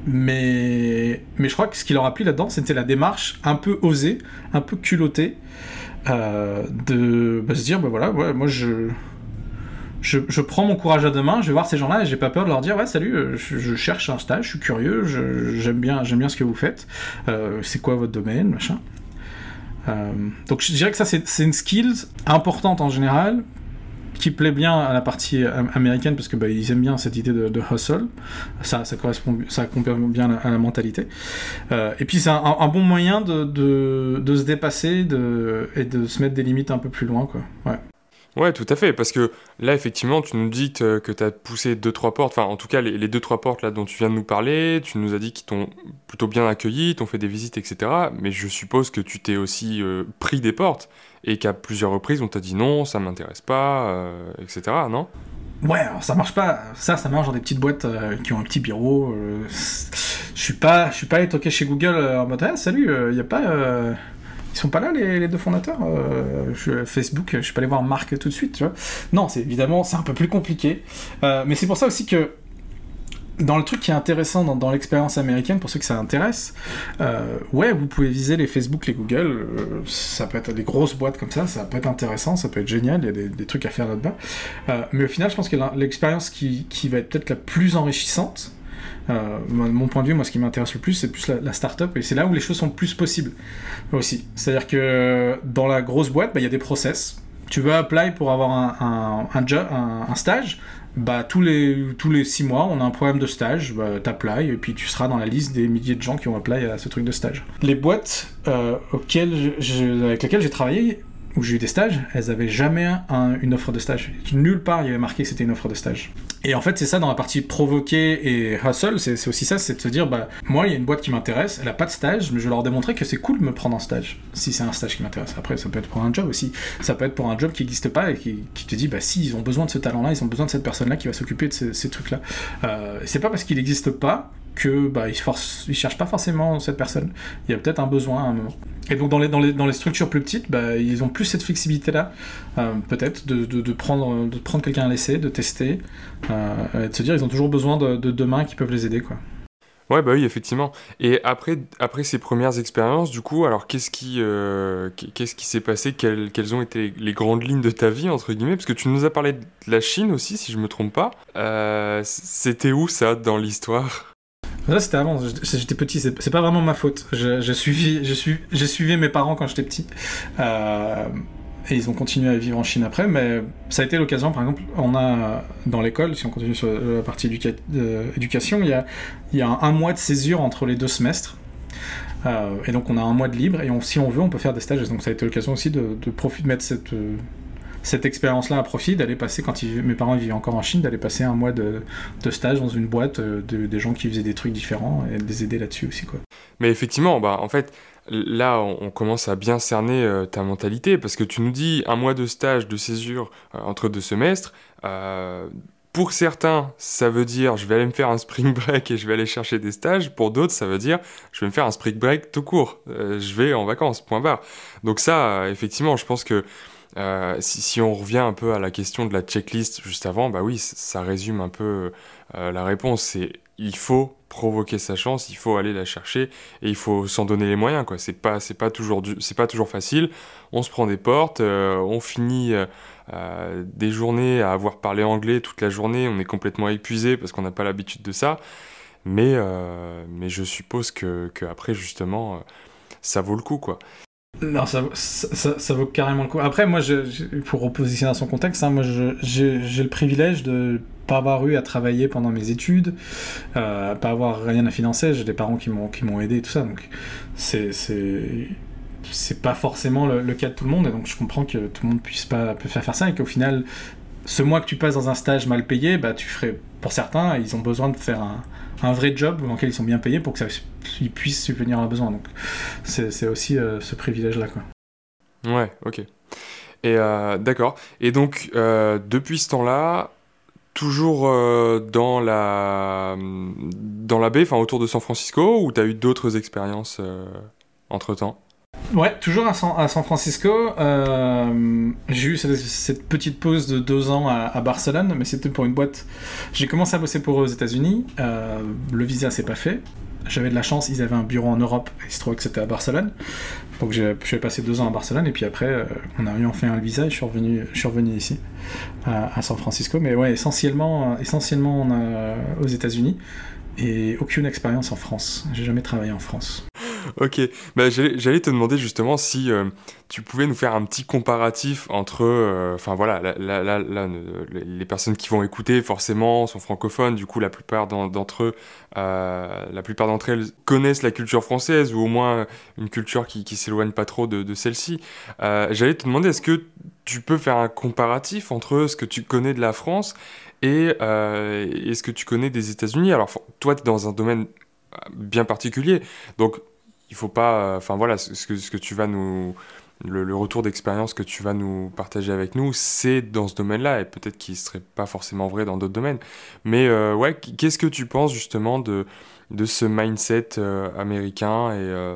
Mais, mais je crois que ce qui leur a plu là-dedans, c'était la démarche un peu osée, un peu culottée, euh, de bah, se dire, bah voilà, ouais, moi je, je, je prends mon courage à deux mains, je vais voir ces gens-là et j'ai pas peur de leur dire, ouais, salut, je, je cherche un stage, je suis curieux, je, j'aime bien, j'aime bien ce que vous faites, euh, c'est quoi votre domaine, machin. Euh, donc je dirais que ça, c'est, c'est une skills importante en général, qui plaît bien à la partie américaine parce que bah, ils aiment bien cette idée de, de hustle, ça, ça correspond, ça correspond bien à la, à la mentalité. Euh, et puis c'est un, un bon moyen de, de, de se dépasser de, et de se mettre des limites un peu plus loin, quoi. Ouais. Ouais, tout à fait, parce que là, effectivement, tu nous dis que, que tu as poussé deux trois portes, enfin, en tout cas, les, les deux trois portes là dont tu viens de nous parler, tu nous as dit qu'ils t'ont plutôt bien accueilli, t'ont fait des visites, et cetera. Mais je suppose que tu t'es aussi euh, pris des portes, et qu'à plusieurs reprises, on t'a dit non, ça m'intéresse pas, euh, et cetera, non ? Ouais, alors ça marche pas, ça, ça marche dans des petites boîtes euh, qui ont un petit bureau. Euh, je suis pas, je suis pas allé toquer chez Google euh, en mode ah, salut, il euh, y a pas... Euh... Ils sont pas là, les, les deux fondateurs euh, je, Facebook, je suis pas allé voir Marc tout de suite, tu vois. Non, c'est évidemment, c'est un peu plus compliqué. Euh, mais c'est pour ça aussi que, dans le truc qui est intéressant dans, dans l'expérience américaine, pour ceux que ça intéresse, euh, ouais, vous pouvez viser les Facebook, les Google, euh, ça peut être des grosses boîtes comme ça, ça peut être intéressant, ça peut être génial, il y a des, des trucs à faire là-dedans. Euh, mais au final, je pense que l'expérience qui, qui va être peut-être la plus enrichissante, Euh, mon point de vue, moi, ce qui m'intéresse le plus, c'est plus la, la start-up, et c'est là où les choses sont plus possibles aussi. C'est-à-dire que dans la grosse boîte, bah, y a des process. Tu veux apply pour avoir un, un, un, job, un, un stage, bah, tous les, tous les six mois, on a un programme de stage, bah, t'apply, et puis tu seras dans la liste des milliers de gens qui ont apply à ce truc de stage. Les boîtes euh, auxquelles je, avec lesquelles j'ai travaillé, où j'ai eu des stages, elles avaient jamais un, une offre de stage. Nulle part il y avait marqué que c'était une offre de stage. Et en fait, c'est ça dans la partie provoquer et hustle, c'est, c'est aussi ça, c'est de se dire, bah, moi, il y a une boîte qui m'intéresse, elle a pas de stage, mais je vais leur démontrer que c'est cool de me prendre en stage, si c'est un stage qui m'intéresse. Après, ça peut être pour un job aussi. Ça peut être pour un job qui n'existe pas et qui, qui te dit, bah, si, ils ont besoin de ce talent-là, ils ont besoin de cette personne-là qui va s'occuper de ces, ces trucs-là. Euh, c'est pas parce qu'il n'existe pas que bah, ils, forcent, ils cherchent pas forcément cette personne. Il y a peut-être un besoin à un moment. Et donc dans les, dans les, dans les structures plus petites, bah, ils ont plus cette flexibilité-là, euh, peut-être, de, de, de, prendre, de prendre quelqu'un à l'essai, de tester, euh, et de se dire ils ont toujours besoin de, de deux mains qui peuvent les aider, quoi. Ouais, bah oui, effectivement. Et après, après ces premières expériences, du coup, alors qu'est-ce qui, euh, qu'est-ce qui s'est passé ? quelles, quelles ont été les grandes lignes de ta vie, entre guillemets ? Parce que tu nous as parlé de la Chine aussi, si je me trompe pas. Euh, c'était où, ça, dans l'histoire ? Ça, c'était avant, j'étais petit, c'est, c'est pas vraiment ma faute. Je, j'ai, suivi, j'ai, suivi, j'ai suivi mes parents quand j'étais petit. Euh, et ils ont continué à vivre en Chine après, mais ça a été l'occasion, par exemple, on a dans l'école, si on continue sur la partie éduca- euh, éducation, il y a, il y a un, un mois de césure entre les deux semestres. Euh, et donc on a un mois de libre, et on, si on veut, on peut faire des stages. Donc ça a été l'occasion aussi de, de profiter, de mettre cette... Euh, cette expérience-là à profit, d'aller passer, quand ils, mes parents vivaient encore en Chine, d'aller passer un mois de, de stage dans une boîte, de, de, des gens qui faisaient des trucs différents, et de les aider là-dessus aussi, quoi. Mais effectivement, bah, en fait, là, on, on commence à bien cerner euh, ta mentalité, parce que tu nous dis un mois de stage, de césure, euh, entre deux semestres, euh, pour certains, ça veut dire je vais aller me faire un spring break et je vais aller chercher des stages. Pour d'autres, ça veut dire je vais me faire un spring break tout court. Euh, je vais en vacances, point barre. Donc ça, euh, effectivement, je pense que euh, si, si on revient un peu à la question de la checklist juste avant, bah oui, c- ça résume un peu euh, la réponse. C'est il faut provoquer sa chance, il faut aller la chercher et il faut s'en donner les moyens, quoi. C'est pas, c'est pas toujours du- c'est pas toujours facile. On se prend des portes, euh, on finit euh, euh, des journées à avoir parlé anglais toute la journée, on est complètement épuisé parce qu'on n'a pas l'habitude de ça. Mais, euh, mais je suppose que, que après justement, euh, ça vaut le coup, quoi. Non, ça, ça, ça- ça vaut carrément le coup. Après, moi, je, je- pour repositionner à son contexte, hein, moi, je- j'ai j'ai le privilège de pas avoir eu à travailler pendant mes études, euh, pas avoir rien à financer. J'ai des parents qui m'ont qui m'ont aidé et tout ça, donc c'est c'est c'est pas forcément le, le cas de tout le monde, et donc je comprends que tout le monde puisse pas peut faire faire ça, et qu'au final, ce mois que tu passes dans un stage mal payé, bah tu ferais, pour certains, ils ont besoin de faire un, un vrai job dans lequel ils sont bien payés pour que ça, ils puissent subvenir à leurs besoins. Donc c'est c'est aussi euh, ce privilège-là, quoi. Ouais, ok. Et euh, d'accord. Et donc, euh, depuis ce temps-là, toujours euh, dans la dans la baie, enfin autour de San Francisco, ou t'as eu d'autres expériences euh, entre-temps? Ouais, toujours à San, à San Francisco. Euh, j'ai eu cette, cette petite pause de deux ans à, à Barcelone, mais c'était pour une boîte. J'ai commencé à bosser pour eux aux États-Unis. Euh, le visa s'est pas fait. J'avais de la chance, ils avaient un bureau en Europe, et il se trouvait que c'était à Barcelone. Donc j'ai, je suis passé deux ans à Barcelone, et puis après, euh, on a eu enfin un visa, et je suis revenu, je suis revenu ici, à, à San Francisco. Mais ouais, essentiellement, euh, essentiellement on a- aux États-Unis, et aucune expérience en France. J'ai jamais travaillé en France. Ok, bah, j'allais j'allais te demander justement si euh, tu pouvais nous faire un petit comparatif entre, euh, enfin voilà, là, là, là, là, euh, les les personnes qui vont écouter forcément sont francophones, du coup la plupart d'en- d'entre eux, euh, la plupart d'entre elles connaissent la culture française ou au moins une culture qui, qui s'éloigne pas trop de, de celle-ci. Euh, j'allais te demander, est-ce que tu peux faire un comparatif entre ce que tu connais de la France et, euh, et ce que tu connais des États-Unis? Alors for- toi, tu es dans un domaine euh, bien particulier, donc il faut pas, enfin voilà, ce ce que, ce que tu vas nous, le, le retour d'expérience que tu vas nous partager avec nous, c'est dans ce domaine-là, et peut-être qu'il serait pas forcément vrai dans d'autres domaines. Mais euh, ouais, qu'est-ce que tu penses justement de, de ce mindset euh, américain et, euh,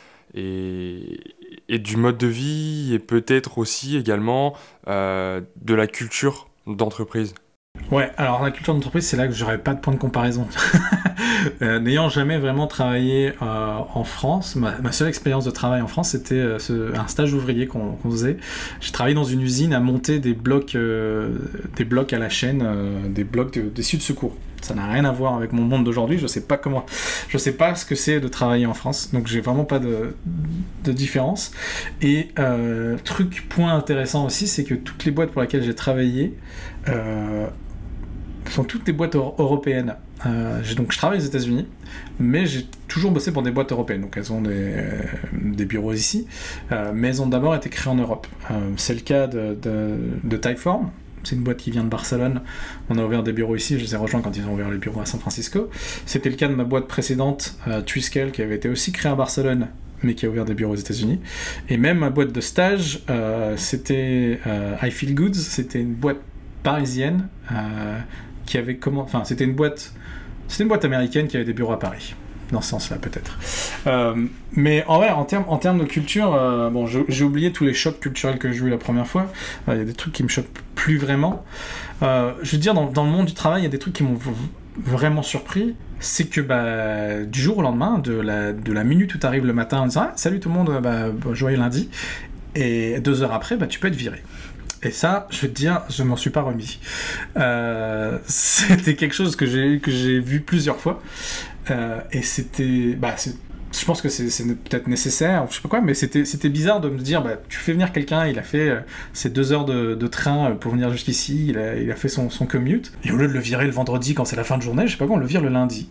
et, et du mode de vie, et peut-être aussi également euh, de la culture d'entreprise? Ouais, alors la culture d'entreprise, c'est là que j'aurais pas de point de comparaison. Euh, N'ayant jamais vraiment travaillé euh, en France, ma, ma seule expérience de travail en France, c'était euh, ce- un stage ouvrier qu'on qu'on faisait. J'ai travaillé dans une usine à monter des blocs, euh, des blocs à la chaîne, euh, des blocs de- d'issues de secours. Ça n'a rien à voir avec mon monde d'aujourd'hui. Je sais pas comment, je sais pas ce que c'est de travailler en France, donc j'ai vraiment pas de, de différence. Et euh, truc, point intéressant aussi, c'est que toutes les boîtes pour lesquelles j'ai travaillé euh, sont toutes des boîtes euro- européennes. Euh, j'ai- donc je travaille aux États-Unis, mais j'ai toujours bossé pour des boîtes européennes. Donc elles ont des, euh, des bureaux ici, euh, mais elles ont d'abord été créées en Europe. Euh, c'est le cas de, de, de Typeform. C'est une boîte qui vient de Barcelone. On a ouvert des bureaux ici. Je les ai rejoints quand ils ont ouvert les bureaux à San Francisco. C'était le cas de ma boîte précédente, euh, Twiskel, qui avait été aussi créée à Barcelone, mais qui a ouvert des bureaux aux États-Unis. Et même ma boîte de stage, euh, c'était euh, I Feel Goods. C'était une boîte parisienne euh, qui avait comment, enfin c'était une boîte, c'était une boîte américaine qui avait des bureaux à Paris. Dans ce sens-là, peut-être. Euh, mais en vrai, en termes en termes de culture, euh, bon, j'ai j'ai oublié tous les chocs culturels que j'ai eu la première fois. Il euh, y a des trucs qui me choquent plus vraiment. Euh, je veux dire, dans, dans le monde du travail, il y a des trucs qui m'ont v- vraiment surpris. C'est que bah, du jour au lendemain, de la, de la minute où tu arrives le matin en disant ah, salut tout le monde, bah, bah, joyeux lundi, et deux heures après, bah, tu peux être viré. Et ça, je vais te dire, je m'en suis pas remis. Euh, c'était quelque chose que j'ai que j'ai vu plusieurs fois, euh, et c'était, bah, c'est, je pense que c'est, c'est peut-être nécessaire, je sais pas quoi, mais c'était c'était bizarre de me dire, bah, tu fais venir quelqu'un, il a fait euh, ses deux heures de, de train pour venir jusqu'ici, il a, il a fait son, son commute, et au lieu de le virer le vendredi quand c'est la fin de journée, je sais pas quoi, on le vire le lundi.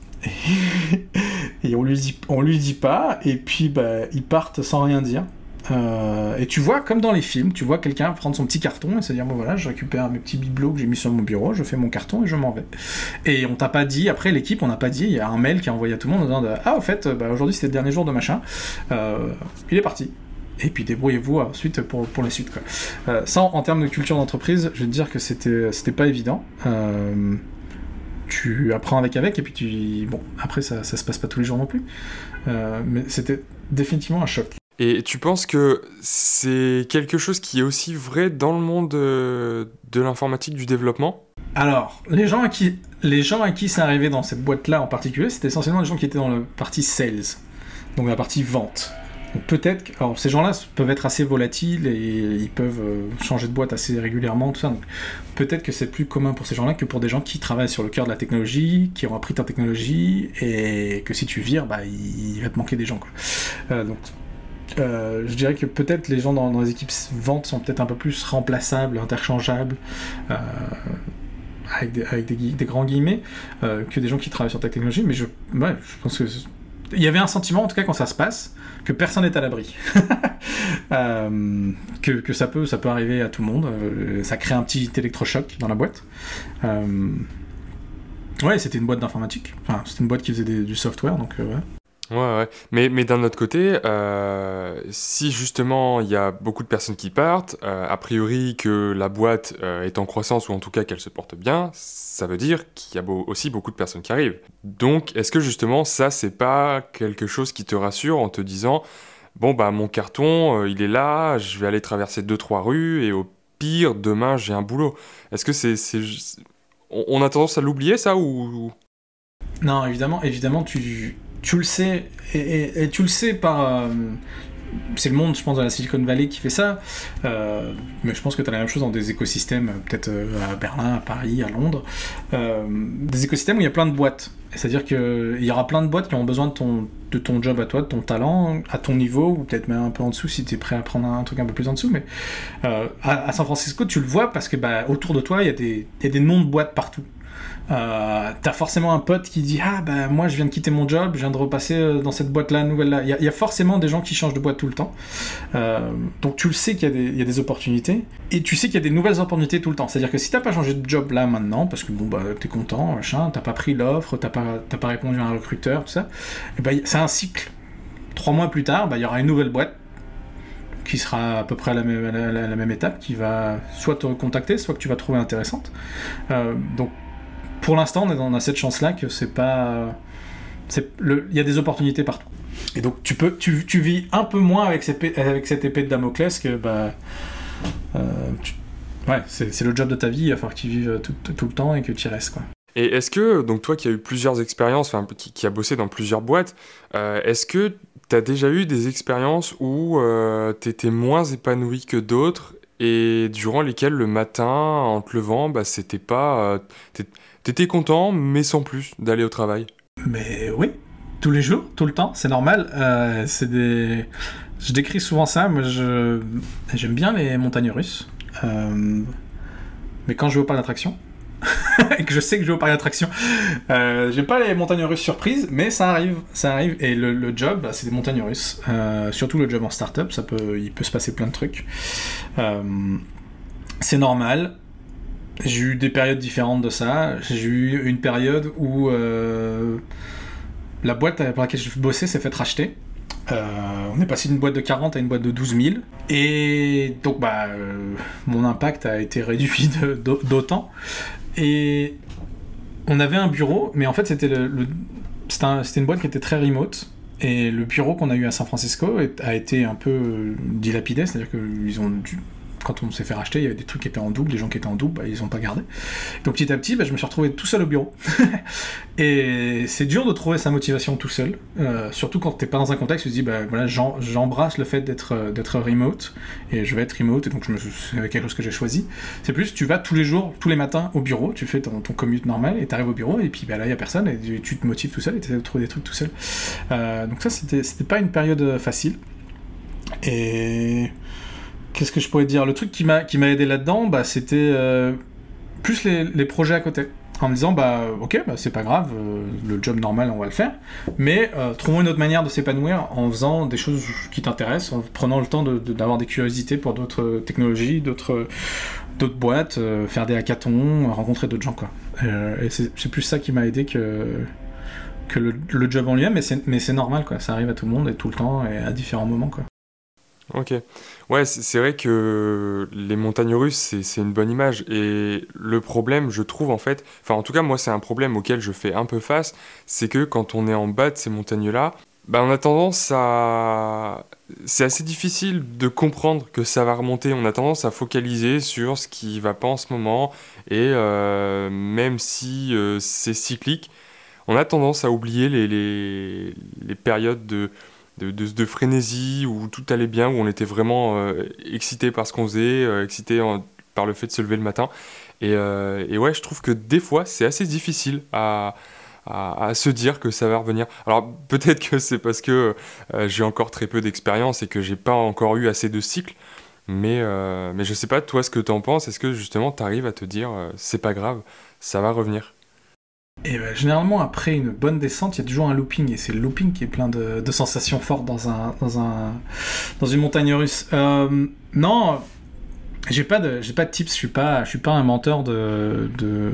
Et on lui dit, on lui dit pas, et puis bah, ils partent sans rien dire. Euh, et tu vois, comme dans les films, tu vois quelqu'un prendre son petit carton et se dire bon voilà, je récupère mes petits bibelots que j'ai mis sur mon bureau, je fais mon carton et je m'en vais. Et on t'a pas dit, après l'équipe, on n'a pas dit, il y a un mail qui est envoyé à tout le monde en disant de, ah au fait, bah, aujourd'hui c'était le dernier jour de machin, euh, il est parti. Et puis débrouillez-vous ensuite pour, pour la suite, quoi. Euh, ça, en, en termes de culture d'entreprise, je vais te dire que c'était, c'était pas évident. Euh, tu apprends avec avec et puis tu bon après ça, ça se passe pas tous les jours non plus. Euh, mais c'était définitivement un choc. Et tu penses que c'est quelque chose qui est aussi vrai dans le monde de, de l'informatique, du développement ? Alors, les gens, à qui, les gens à qui c'est arrivé dans cette boîte-là en particulier, c'était essentiellement des gens qui étaient dans la partie sales, donc la partie vente. Donc peut-être que, alors ces gens-là peuvent être assez volatiles et ils peuvent euh, changer de boîte assez régulièrement, tout ça. Donc peut-être que c'est plus commun pour ces gens-là que pour des gens qui travaillent sur le cœur de la technologie, qui ont appris ta technologie, et que si tu vires, bah, il, il va te manquer des gens, quoi. Euh, donc euh, je dirais que peut-être les gens dans, dans les équipes vente sont peut-être un peu plus remplaçables, interchangeables, euh, avec, des, avec des, des grands guillemets, euh, que des gens qui travaillent sur ta technologie. Mais je, ouais, je pense que il y avait un sentiment, en tout cas quand ça se passe, que personne n'est à l'abri. euh, que, que ça peut, ça peut arriver à tout le monde. Euh, ça crée un petit électrochoc dans la boîte. Euh, ouais, c'était une boîte d'informatique. Enfin, c'était une boîte qui faisait des, du software, donc euh, ouais. Ouais, ouais. Mais, mais d'un autre côté, euh, si justement il y a beaucoup de personnes qui partent, euh, a priori que la boîte euh, est en croissance ou en tout cas qu'elle se porte bien, ça veut dire qu'il y a beau, aussi beaucoup de personnes qui arrivent. Donc, est-ce que justement ça, c'est pas quelque chose qui te rassure en te disant bon, bah mon carton, euh, il est là, je vais aller traverser deux, trois rues et au pire, demain j'ai un boulot. Est-ce que c'est. c'est... On, on a tendance à l'oublier ça ou. Non, évidemment, évidemment, tu. Tu le sais, et, et, et tu le sais par... Euh, c'est le monde, je pense, de la Silicon Valley qui fait ça, euh, mais je pense que tu as la même chose dans des écosystèmes, peut-être euh, à Berlin, à Paris, à Londres, euh, des écosystèmes où il y a plein de boîtes. C'est-à-dire qu'il y aura plein de boîtes qui auront besoin de ton, de ton job à toi, de ton talent, à ton niveau, ou peut-être même un peu en dessous si tu es prêt à prendre un truc un peu plus en dessous, mais euh, à, à San Francisco, tu le vois parce que bah, autour de toi, il y a des, y a des noms de boîtes partout. Euh, t'as forcément un pote qui dit ah bah moi je viens de quitter mon job, je viens de repasser dans cette boîte là nouvelle là. Il y, y a forcément des gens qui changent de boîte tout le temps, euh, donc tu le sais qu'il y a, des, il y a des opportunités et tu sais qu'il y a des nouvelles opportunités tout le temps. C'est-à-dire que si t'as pas changé de job là maintenant parce que bon bah t'es content machin, t'as pas pris l'offre, t'as pas t'as pas répondu à un recruteur tout ça, et bah, c'est un cycle. Trois mois plus tard, bah il y aura une nouvelle boîte qui sera à peu près à la même, à la, à la même étape, qui va soit te contacter, soit que tu vas trouver intéressante. Euh, donc pour l'instant, on a cette chance-là que c'est pas... C'est le... Il y a des opportunités partout. Et donc, tu, peux, tu, tu vis un peu moins avec, ces, avec cette épée de Damoclès que... Bah, euh, tu... Ouais, c'est, c'est le job de ta vie, il va falloir que tu vives tout, tout, tout le temps et que tu y restes, quoi. Et est-ce que, donc toi qui as eu plusieurs expériences, enfin, qui, qui a bossé dans plusieurs boîtes, euh, est-ce que tu as déjà eu des expériences où euh, tu étais moins épanoui que d'autres et durant lesquelles le matin, en te levant, bah, c'était pas... Euh, T'étais content, mais sans plus, d'aller au travail. Mais oui, tous les jours, tout le temps, c'est normal. Euh, c'est des... Je décris souvent ça, moi je... j'aime bien les montagnes russes. Euh... Mais quand je vais au parc d'attraction, et que je sais que je vais au parc d'attraction, euh, j'aime pas les montagnes russes surprises, mais ça arrive, ça arrive. Et le, le job, bah, c'est des montagnes russes. Euh, surtout le job en start-up, ça peut... il peut se passer plein de trucs. Euh... C'est normal. J'ai eu des périodes différentes de ça. J'ai eu une période où euh, la boîte pour laquelle je bossais s'est fait racheter. Euh, on est passé d'une boîte de quarante à une boîte de douze mille. Et donc, bah, euh, mon impact a été réduit de, d'autant. Et on avait un bureau, mais en fait, c'était, le, le, c'était, un, c'était une boîte qui était très remote. Et le bureau qu'on a eu à San Francisco a été un peu dilapidé, c'est-à-dire qu'ils ont dû... Quand on s'est fait racheter, il y avait des trucs qui étaient en double, des gens qui étaient en double, bah, ils ont pas gardé. Donc petit à petit, bah, je me suis retrouvé tout seul au bureau. Et c'est dur de trouver sa motivation tout seul, euh, surtout quand t'es pas dans un contexte où tu te dis, bah, voilà, j'en, j'embrasse le fait d'être, d'être remote, et je vais être remote, et donc je me, c'est quelque chose que j'ai choisi. C'est plus, tu vas tous les jours, tous les matins au bureau, tu fais ton, ton commute normal, et t'arrives au bureau, et puis bah, là, il y a personne, et tu te motives tout seul, et tu essaies de trouver des trucs tout seul. Euh, donc ça, c'était, c'était pas une période facile. Et... Qu'est-ce que je pourrais dire ? Le truc qui m'a, qui m'a aidé là-dedans, bah, c'était euh, plus les, les projets à côté. En me disant, bah, ok, bah, c'est pas grave, euh, le job normal, on va le faire, mais euh, trouvons une autre manière de s'épanouir en faisant des choses qui t'intéressent, en prenant le temps de, de, d'avoir des curiosités pour d'autres technologies, d'autres, d'autres boîtes, euh, faire des hackathons, rencontrer d'autres gens, quoi. Euh, et c'est, c'est plus ça qui m'a aidé que, que le, le job en lui-même, mais c'est, mais c'est normal, quoi. Ça arrive à tout le monde et tout le temps et à différents moments, quoi. Ok. Ouais, c'est, c'est vrai que les montagnes russes, c'est, c'est une bonne image. Et le problème, je trouve, en fait... Enfin, en tout cas, moi, c'est un problème auquel je fais un peu face. C'est que quand on est en bas de ces montagnes-là, bah, on a tendance à... c'est assez difficile de comprendre que ça va remonter. On a tendance à focaliser sur ce qui va pas en ce moment, et euh, même si euh, c'est cyclique, on a tendance à oublier les, les, les périodes de, de, de, de frénésie où tout allait bien, où on était vraiment euh, excité par ce qu'on faisait, euh, excité en, par le fait de se lever le matin. Et, euh, et ouais, je trouve que des fois, c'est assez difficile à, à, à se dire que ça va revenir. Alors peut-être que c'est parce que euh, j'ai encore très peu d'expérience et que j'ai pas encore eu assez de cycles, mais, euh, mais je sais pas, toi, ce que t'en penses. Est-ce que justement, t'arrives à te dire, euh, c'est pas grave, ça va revenir? Et ben, généralement, après une bonne descente, il y a toujours un looping, et c'est le looping qui est plein de, de sensations fortes dans, un, dans, un, dans une montagne russe. Euh, non, j'ai pas de, j'ai pas de tips, je suis pas, je suis pas un menteur de, de,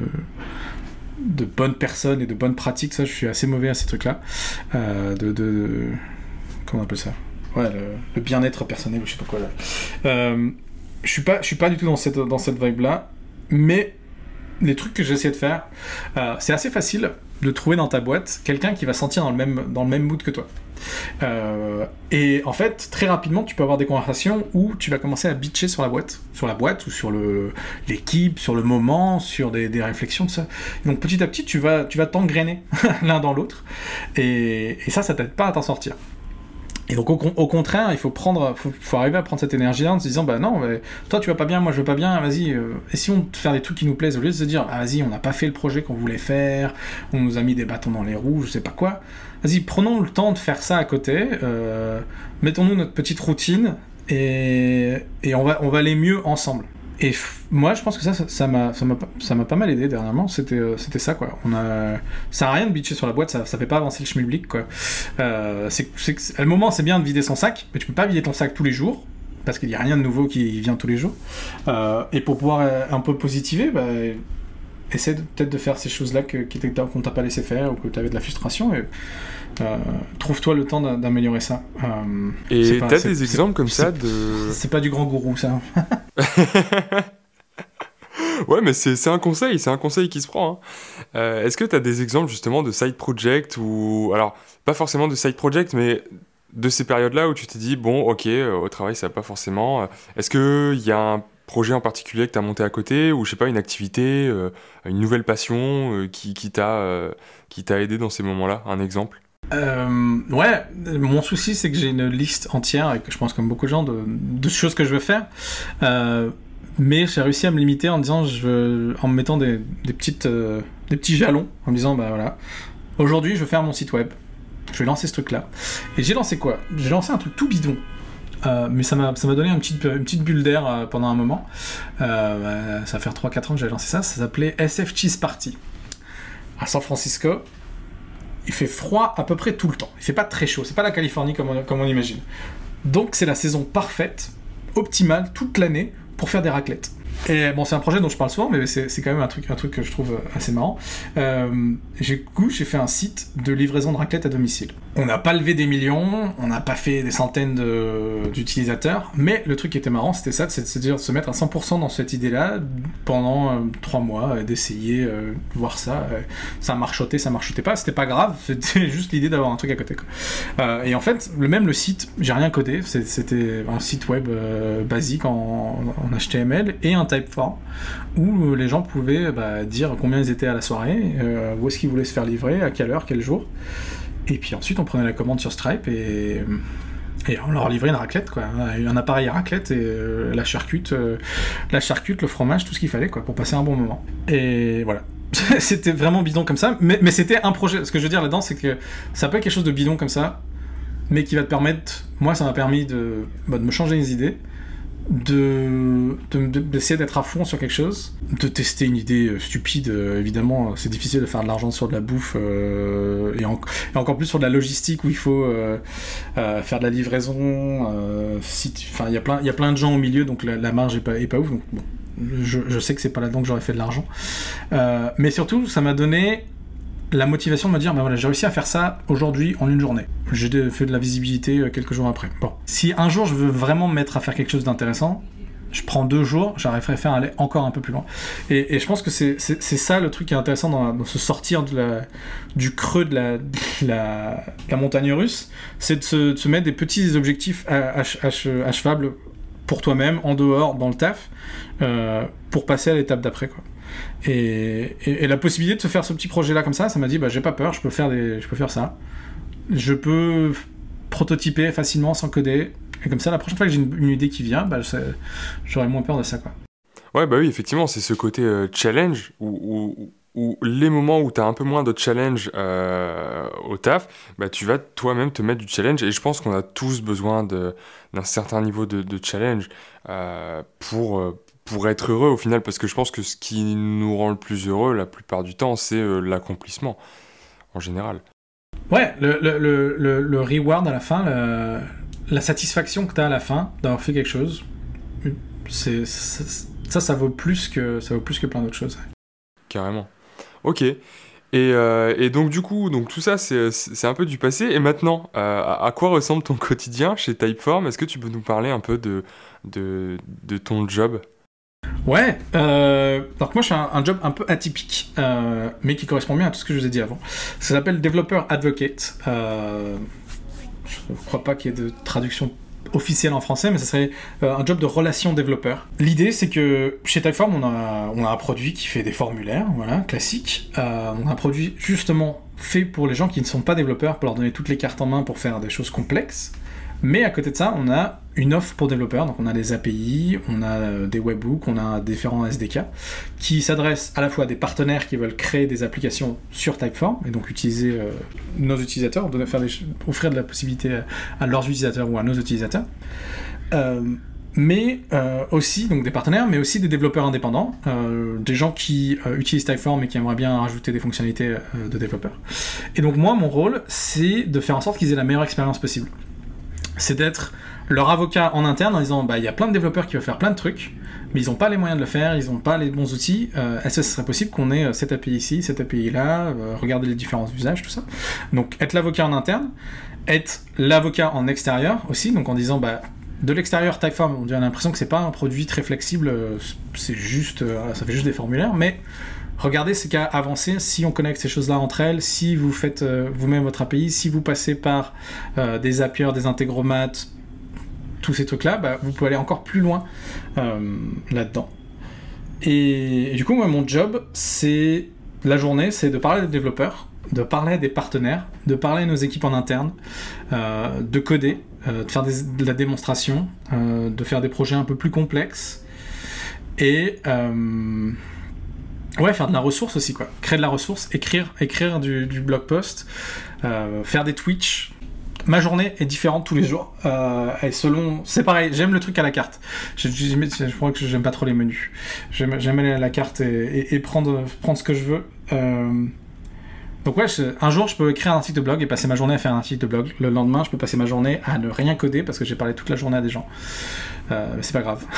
de bonnes personnes et de bonnes pratiques, ça, je suis assez mauvais à ces trucs-là. Euh, de, de, comment on appelle ça? Ouais, le, le bien-être personnel, ou je sais pas quoi, là. Euh, je suis pas, je suis pas du tout dans cette, dans cette vibe-là, mais les trucs que j'essaie de faire, euh, c'est assez facile de trouver dans ta boîte quelqu'un qui va sentir dans le même, dans le même mood que toi. Euh, et en fait, très rapidement, tu peux avoir des conversations où tu vas commencer à bitcher sur la boîte, sur la boîte ou sur le, l'équipe, sur le moment, sur des, des réflexions de ça. Et donc petit à petit, tu vas, tu vas t'engrainer l'un dans l'autre, et, et ça, ça t'aide pas à t'en sortir. Et donc au, au contraire, il faut prendre, faut, faut arriver à prendre cette énergie-là en se disant, bah non, mais toi tu vas pas bien, moi je veux pas bien, vas-y, euh, essayons de faire des trucs qui nous plaisent, au lieu de se dire, ah vas-y, on n'a pas fait le projet qu'on voulait faire, on nous a mis des bâtons dans les roues, je sais pas quoi. Vas-y, prenons le temps de faire ça à côté, euh, mettons-nous notre petite routine, et, et on va, on va aller mieux ensemble. Et f- moi, je pense que ça, ça, ça, m'a, ça, m'a, ça m'a pas mal aidé dernièrement. C'était, euh, c'était ça, quoi. On a, ça a rien de bitcher sur la boîte, ça, ça fait pas avancer le schmilblick, quoi. Euh, c'est, c'est, c'est, à un moment, c'est bien de vider son sac, mais tu peux pas vider ton sac tous les jours, parce qu'il y a rien de nouveau qui vient tous les jours. Euh, et pour pouvoir euh, un peu positiver, bah, essaie de, peut-être de faire ces choses-là que, qui qu'on t'a pas laissé faire, ou que t'avais de la frustration, et Euh, trouve-toi le temps d'améliorer ça. Euh, Et t'as des exemples comme ça de... C'est pas du grand gourou, ça. Ouais, mais c'est, c'est un conseil, c'est un conseil qui se prend. Hein. Euh, est-ce que t'as des exemples justement de side project ou... Alors, pas forcément de side project, mais de ces périodes-là où tu t'es dit, bon, ok, euh, au travail, ça va pas forcément. Est-ce qu'il y a un projet en particulier que t'as monté à côté, ou je sais pas, une activité, euh, une nouvelle passion euh, qui, qui, t'a, euh, qui t'a aidé dans ces moments-là? Un exemple? Euh, ouais, mon souci c'est que j'ai une liste entière, et que je pense comme beaucoup de gens, de, de choses que je veux faire, euh, mais j'ai réussi à me limiter en disant, je veux, en me mettant des, des, petites, euh, des petits jalons, en me disant, bah voilà, aujourd'hui je veux faire mon site web, je vais lancer ce truc là. Et j'ai lancé quoi? J'ai lancé un truc tout bidon, euh, mais ça m'a, ça m'a donné une petite, une petite bulle d'air euh, pendant un moment. Euh, ça va faire trois quatre ans que j'avais lancé ça, ça s'appelait S F Cheese Party à San Francisco. Il fait froid à peu près tout le temps. Il fait pas très chaud. C'est pas la Californie comme on, comme on imagine. Donc c'est la saison parfaite, optimale, toute l'année, pour faire des raclettes. Et bon, c'est un projet dont je parle souvent, mais c'est, c'est quand même un truc, un truc que je trouve assez marrant. Euh, j'ai, j'ai fait un site de livraison de raclettes à domicile. On n'a pas levé des millions, on n'a pas fait des centaines de, d'utilisateurs, mais le truc qui était marrant, c'était ça, c'est de se mettre à cent pour cent dans cette idée-là pendant euh, trois mois, euh, d'essayer euh, de voir ça. Euh, ça marchotait, ça marchotait pas, c'était pas grave, c'était juste l'idée d'avoir un truc à côté, quoi. Euh, et en fait, le même le site, j'ai rien codé, c'était un site web euh, basique en, en H T M L et un Typeform, où les gens pouvaient bah, dire combien ils étaient à la soirée, euh, où est-ce qu'ils voulaient se faire livrer, à quelle heure, quel jour. Et puis ensuite, on prenait la commande sur Stripe et, et on leur livrait une raclette, quoi. Un appareil à raclette et euh, la charcute, euh, la charcute, le fromage, tout ce qu'il fallait, quoi, pour passer un bon moment. Et voilà. C'était vraiment bidon comme ça, mais, mais c'était un projet. Ce que je veux dire là-dedans, c'est que ça peut être quelque chose de bidon comme ça, mais qui va te permettre... Moi, ça m'a permis de, bah, de me changer les idées, De, de, de, d'essayer d'être à fond sur quelque chose, de tester une idée euh, stupide, euh, évidemment, c'est difficile de faire de l'argent sur de la bouffe, euh, et, en, et encore plus sur de la logistique où il faut euh, euh, faire de la livraison, euh, si enfin il y a plein il y a plein de gens au milieu, donc la, la marge est pas, est pas ouf, donc bon, je, je sais que c'est pas là-dedans que j'aurais fait de l'argent, euh, mais surtout ça m'a donné la motivation de me dire, ben voilà, j'ai réussi à faire ça aujourd'hui en une journée. J'ai fait de la visibilité quelques jours après. Bon. Si un jour je veux vraiment me mettre à faire quelque chose d'intéressant, je prends deux jours, j'arriverai à faire aller encore un peu plus loin. Et, et je pense que c'est, c'est, c'est ça le truc qui est intéressant dans, dans ce sortir de la, du creux de la, de la, de la montagne russe, c'est de se, de se mettre des petits objectifs achevables pour toi-même, en dehors, dans le taf, euh, pour passer à l'étape d'après, quoi. Et, et, et la possibilité de se faire ce petit projet-là comme ça, ça m'a dit, bah, j'ai pas peur, je peux faire, des, je peux faire ça. Je peux prototyper facilement sans coder. Et comme ça, la prochaine fois que j'ai une, une idée qui vient, bah, j'aurai moins peur de ça, quoi. Ouais, bah oui, effectivement, c'est ce côté euh, challenge où, où, où les moments où tu as un peu moins de challenge euh, au taf, bah, tu vas toi-même te mettre du challenge. Et je pense qu'on a tous besoin de, d'un certain niveau de, de challenge euh, pour, euh, pour être heureux au final. Parce que je pense que ce qui nous rend le plus heureux la plupart du temps, c'est euh, l'accomplissement en général. Ouais, le, le, le, le, le reward à la fin, le, la satisfaction que tu as à la fin d'avoir fait quelque chose, c'est, c'est, ça, ça vaut plus que, ça vaut plus que plein d'autres choses. Carrément. Ok. Et, euh, et donc, du coup, donc, tout ça, c'est, c'est un peu du passé. Et maintenant, euh, à, à quoi ressemble ton quotidien chez Typeform ? Est-ce que tu peux nous parler un peu de, de, de ton job ? Ouais, euh, donc moi je fais un, un job un peu atypique, euh, mais qui correspond bien à tout ce que je vous ai dit avant. Ça s'appelle Developer Advocate. Euh, je ne crois pas qu'il y ait de traduction officielle en français, mais ça serait euh, un job de relation développeur. L'idée, c'est que chez Typeform, on a, on a un produit qui fait des formulaires, voilà, classiques. Euh, on a un produit justement fait pour les gens qui ne sont pas développeurs, pour leur donner toutes les cartes en main pour faire des choses complexes. Mais à côté de ça, on a une offre pour développeurs, donc on a des A P I, on a des webhooks, on a différents S D K qui s'adressent à la fois à des partenaires qui veulent créer des applications sur Typeform et donc utiliser euh, nos utilisateurs, donner, faire des, offrir de la possibilité à leurs utilisateurs ou à nos utilisateurs. Euh, mais euh, aussi donc des partenaires, mais aussi des développeurs indépendants, euh, des gens qui euh, utilisent Typeform et qui aimeraient bien rajouter des fonctionnalités euh, de développeurs. Et donc moi, mon rôle, c'est de faire en sorte qu'ils aient la meilleure expérience possible. C'est d'être leur avocat en interne en disant bah il y a plein de développeurs qui veulent faire plein de trucs, mais ils n'ont pas les moyens de le faire, ils n'ont pas les bons outils. Euh, est-ce que ce serait possible qu'on ait cette A P I ici, cette A P I là, euh, regarder les différents usages, tout ça. Donc être l'avocat en interne, être l'avocat en extérieur aussi, donc en disant bah de l'extérieur Typeform, on a l'impression que c'est pas un produit très flexible, c'est juste, euh, ça fait juste des formulaires, mais regardez ces cas avancés, si on connecte ces choses-là entre elles, si vous faites euh, vous-même votre A P I, si vous passez par euh, des Zapier, des intégromates, tous ces trucs-là, bah, vous pouvez aller encore plus loin euh, là-dedans. Et, et du coup, moi, mon job, c'est la journée, c'est de parler des développeurs, de parler des partenaires, de parler à nos équipes en interne, euh, de coder, euh, de faire des, de la démonstration, euh, de faire des projets un peu plus complexes et euh, ouais, faire de la ressource aussi, quoi. Créer de la ressource, écrire, écrire du, du blog post, euh, faire des Twitch. Ma journée est différente tous les jours. Euh, et selon, c'est pareil. J'aime le truc à la carte. Je, je, je, je crois que j'aime pas trop les menus. J'aime, j'aime aller à la carte et, et, et prendre, prendre ce que je veux. Euh, donc ouais, je, un jour je peux écrire un article de blog et passer ma journée à faire un article de blog. Le lendemain, je peux passer ma journée à ne rien coder parce que j'ai parlé toute la journée à des gens. Euh, mais c'est pas grave.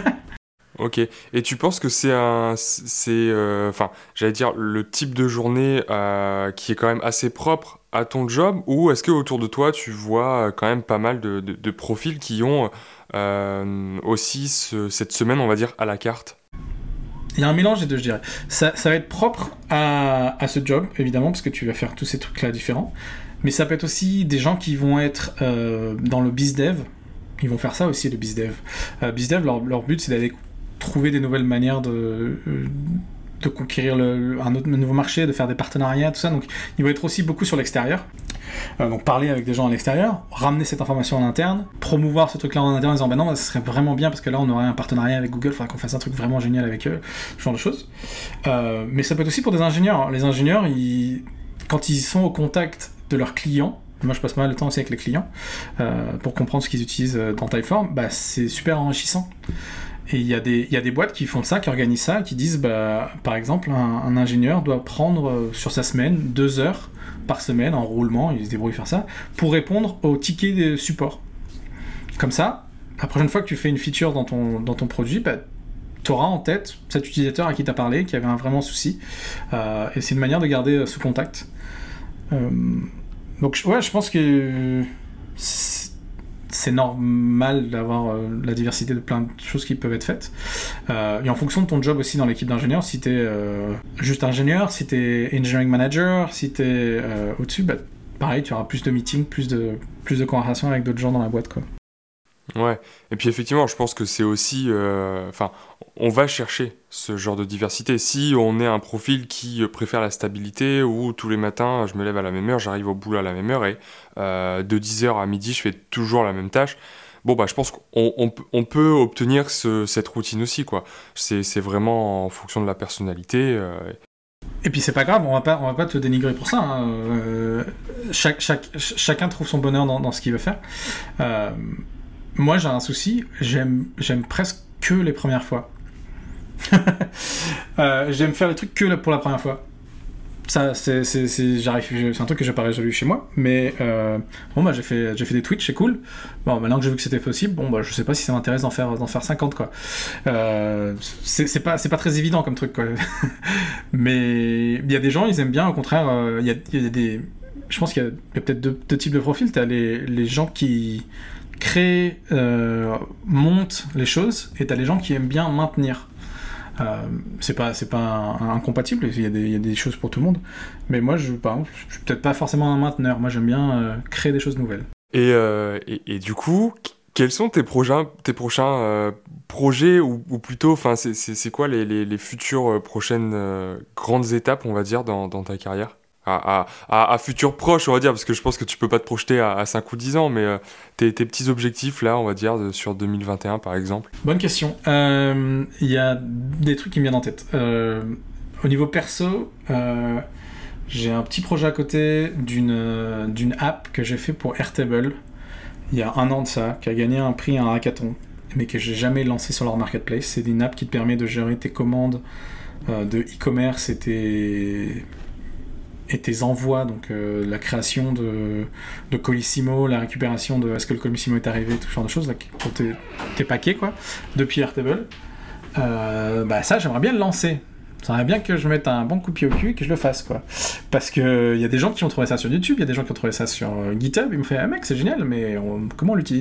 Ok. Et tu penses que c'est un, c'est, enfin, euh, j'allais dire le type de journée euh, qui est quand même assez propre à ton job, ou est-ce que autour de toi tu vois quand même pas mal de, de, de profils qui ont euh, aussi ce, cette semaine, on va dire, à la carte? Il y a un mélange des deux, je dirais. Ça, ça va être propre à, à ce job, évidemment, parce que tu vas faire tous ces trucs-là différents. Mais ça peut être aussi des gens qui vont être euh, dans le bizdev. Ils vont faire ça aussi, le bizdev. Euh, bizdev, leur, leur but, c'est d'aller trouver des nouvelles manières de, de conquérir le, un, autre, un nouveau marché, de faire des partenariats, tout ça. Donc, ils vont être aussi beaucoup sur l'extérieur. Euh, donc, parler avec des gens à l'extérieur, ramener cette information en interne, promouvoir ce truc-là en interne en disant ben non, ça serait vraiment bien parce que là, on aurait un partenariat avec Google, il faudrait qu'on fasse un truc vraiment génial avec eux, ce genre de choses. Euh, mais ça peut être aussi pour des ingénieurs. Les ingénieurs, ils, quand ils sont au contact de leurs clients, moi je passe pas mal de temps aussi avec les clients euh, pour comprendre ce qu'ils utilisent dans Typeform, bah, c'est super enrichissant. Et il y a des, il y a des boîtes qui font ça, qui organisent ça, qui disent, bah, par exemple, un, un ingénieur doit prendre euh, sur sa semaine deux heures par semaine en roulement, il se débrouille faire ça, pour répondre aux tickets de support. Comme ça, la prochaine fois que tu fais une feature dans ton, dans ton produit, bah, tu auras en tête cet utilisateur à qui tu as parlé, qui avait un vraiment souci. Euh, et c'est une manière de garder ce contact. Euh, donc, ouais, je pense que... C'est, c'est normal d'avoir euh, la diversité de plein de choses qui peuvent être faites. Euh, et en fonction de ton job aussi dans l'équipe d'ingénieurs, si t'es euh, juste ingénieur, si t'es engineering manager, si t'es euh, au-dessus, bah, pareil, tu auras plus de meetings, plus de, plus de conversations avec d'autres gens dans la boîte, quoi. Ouais, et puis effectivement, je pense que c'est aussi... Enfin, euh, on va chercher ce genre de diversité. Si on est un profil qui préfère la stabilité, où tous les matins, je me lève à la même heure, j'arrive au boulot à la même heure, et euh, de dix heures à midi, je fais toujours la même tâche, bon, bah, je pense qu'on on, on peut obtenir ce, cette routine aussi, quoi. C'est, c'est vraiment en fonction de la personnalité. Euh... Et puis c'est pas grave, on va pas, on va pas te dénigrer pour ça. Hein. Euh, chaque, chaque, chacun trouve son bonheur dans, dans ce qu'il veut faire. Euh, Moi, j'ai un souci, j'aime, j'aime presque que les premières fois. euh, j'aime faire les trucs que pour la première fois. Ça, c'est, c'est, c'est, j'arrive, c'est un truc que j'ai pas résolu chez moi, mais euh, bon, bah, j'ai fait, j'ai fait des Twitch, c'est cool. Bon, maintenant que j'ai vu que c'était possible, bon, bah, je sais pas si ça m'intéresse d'en faire, d'en faire cinquante, quoi. Euh, c'est, c'est pas, c'est pas très évident comme truc, quoi. Mais il y a des gens, ils aiment bien, au contraire, euh, il y a, il y a des, je pense qu'il y a, il y a peut-être deux, deux types de profils. T'as les, les gens qui créent, euh, montent les choses, et t'as les gens qui aiment bien maintenir. Euh, c'est pas, c'est pas un, un incompatible, il y, a des, il y a des choses pour tout le monde, mais moi je, par exemple, je suis peut-être pas forcément un mainteneur, moi j'aime bien euh, créer des choses nouvelles. Et, euh, et, et du coup, quels sont tes prochains, tes prochains euh, projets, ou, ou plutôt, enfin, c'est, c'est, c'est quoi les, les, les futures euh, prochaines euh, grandes étapes, on va dire, dans, dans ta carrière? À, à, à, à futur proche, on va dire, parce que je pense que tu peux pas te projeter à, à cinq ou dix ans, mais euh, tes, tes petits objectifs, là, on va dire, de, sur deux mille vingt et un, par exemple. Bonne question. Il euh, y a des trucs qui me viennent en tête. Euh, au niveau perso, euh, j'ai un petit projet à côté d'une, d'une app que j'ai fait pour Airtable, il y a un an de ça, qui a gagné un prix à un hackathon, mais que j'ai jamais lancé sur leur marketplace. C'est une app qui te permet de gérer tes commandes euh, de e-commerce et tes... et tes envois, donc euh, la création de, de Colissimo, la récupération de est-ce que le Colissimo est arrivé, tout ce genre de choses, là, pour tes, tes paquets, quoi, depuis Airtable. Euh, bah ça, j'aimerais bien le lancer. Ça serait bien que je mette un bon coup de pied au cul et que je le fasse, quoi. Parce qu'il y a des gens qui ont trouvé ça sur YouTube, il y a des gens qui ont trouvé ça sur euh, GitHub, ils me font « Ah mec, c'est génial, mais on, comment on l'utilise ?»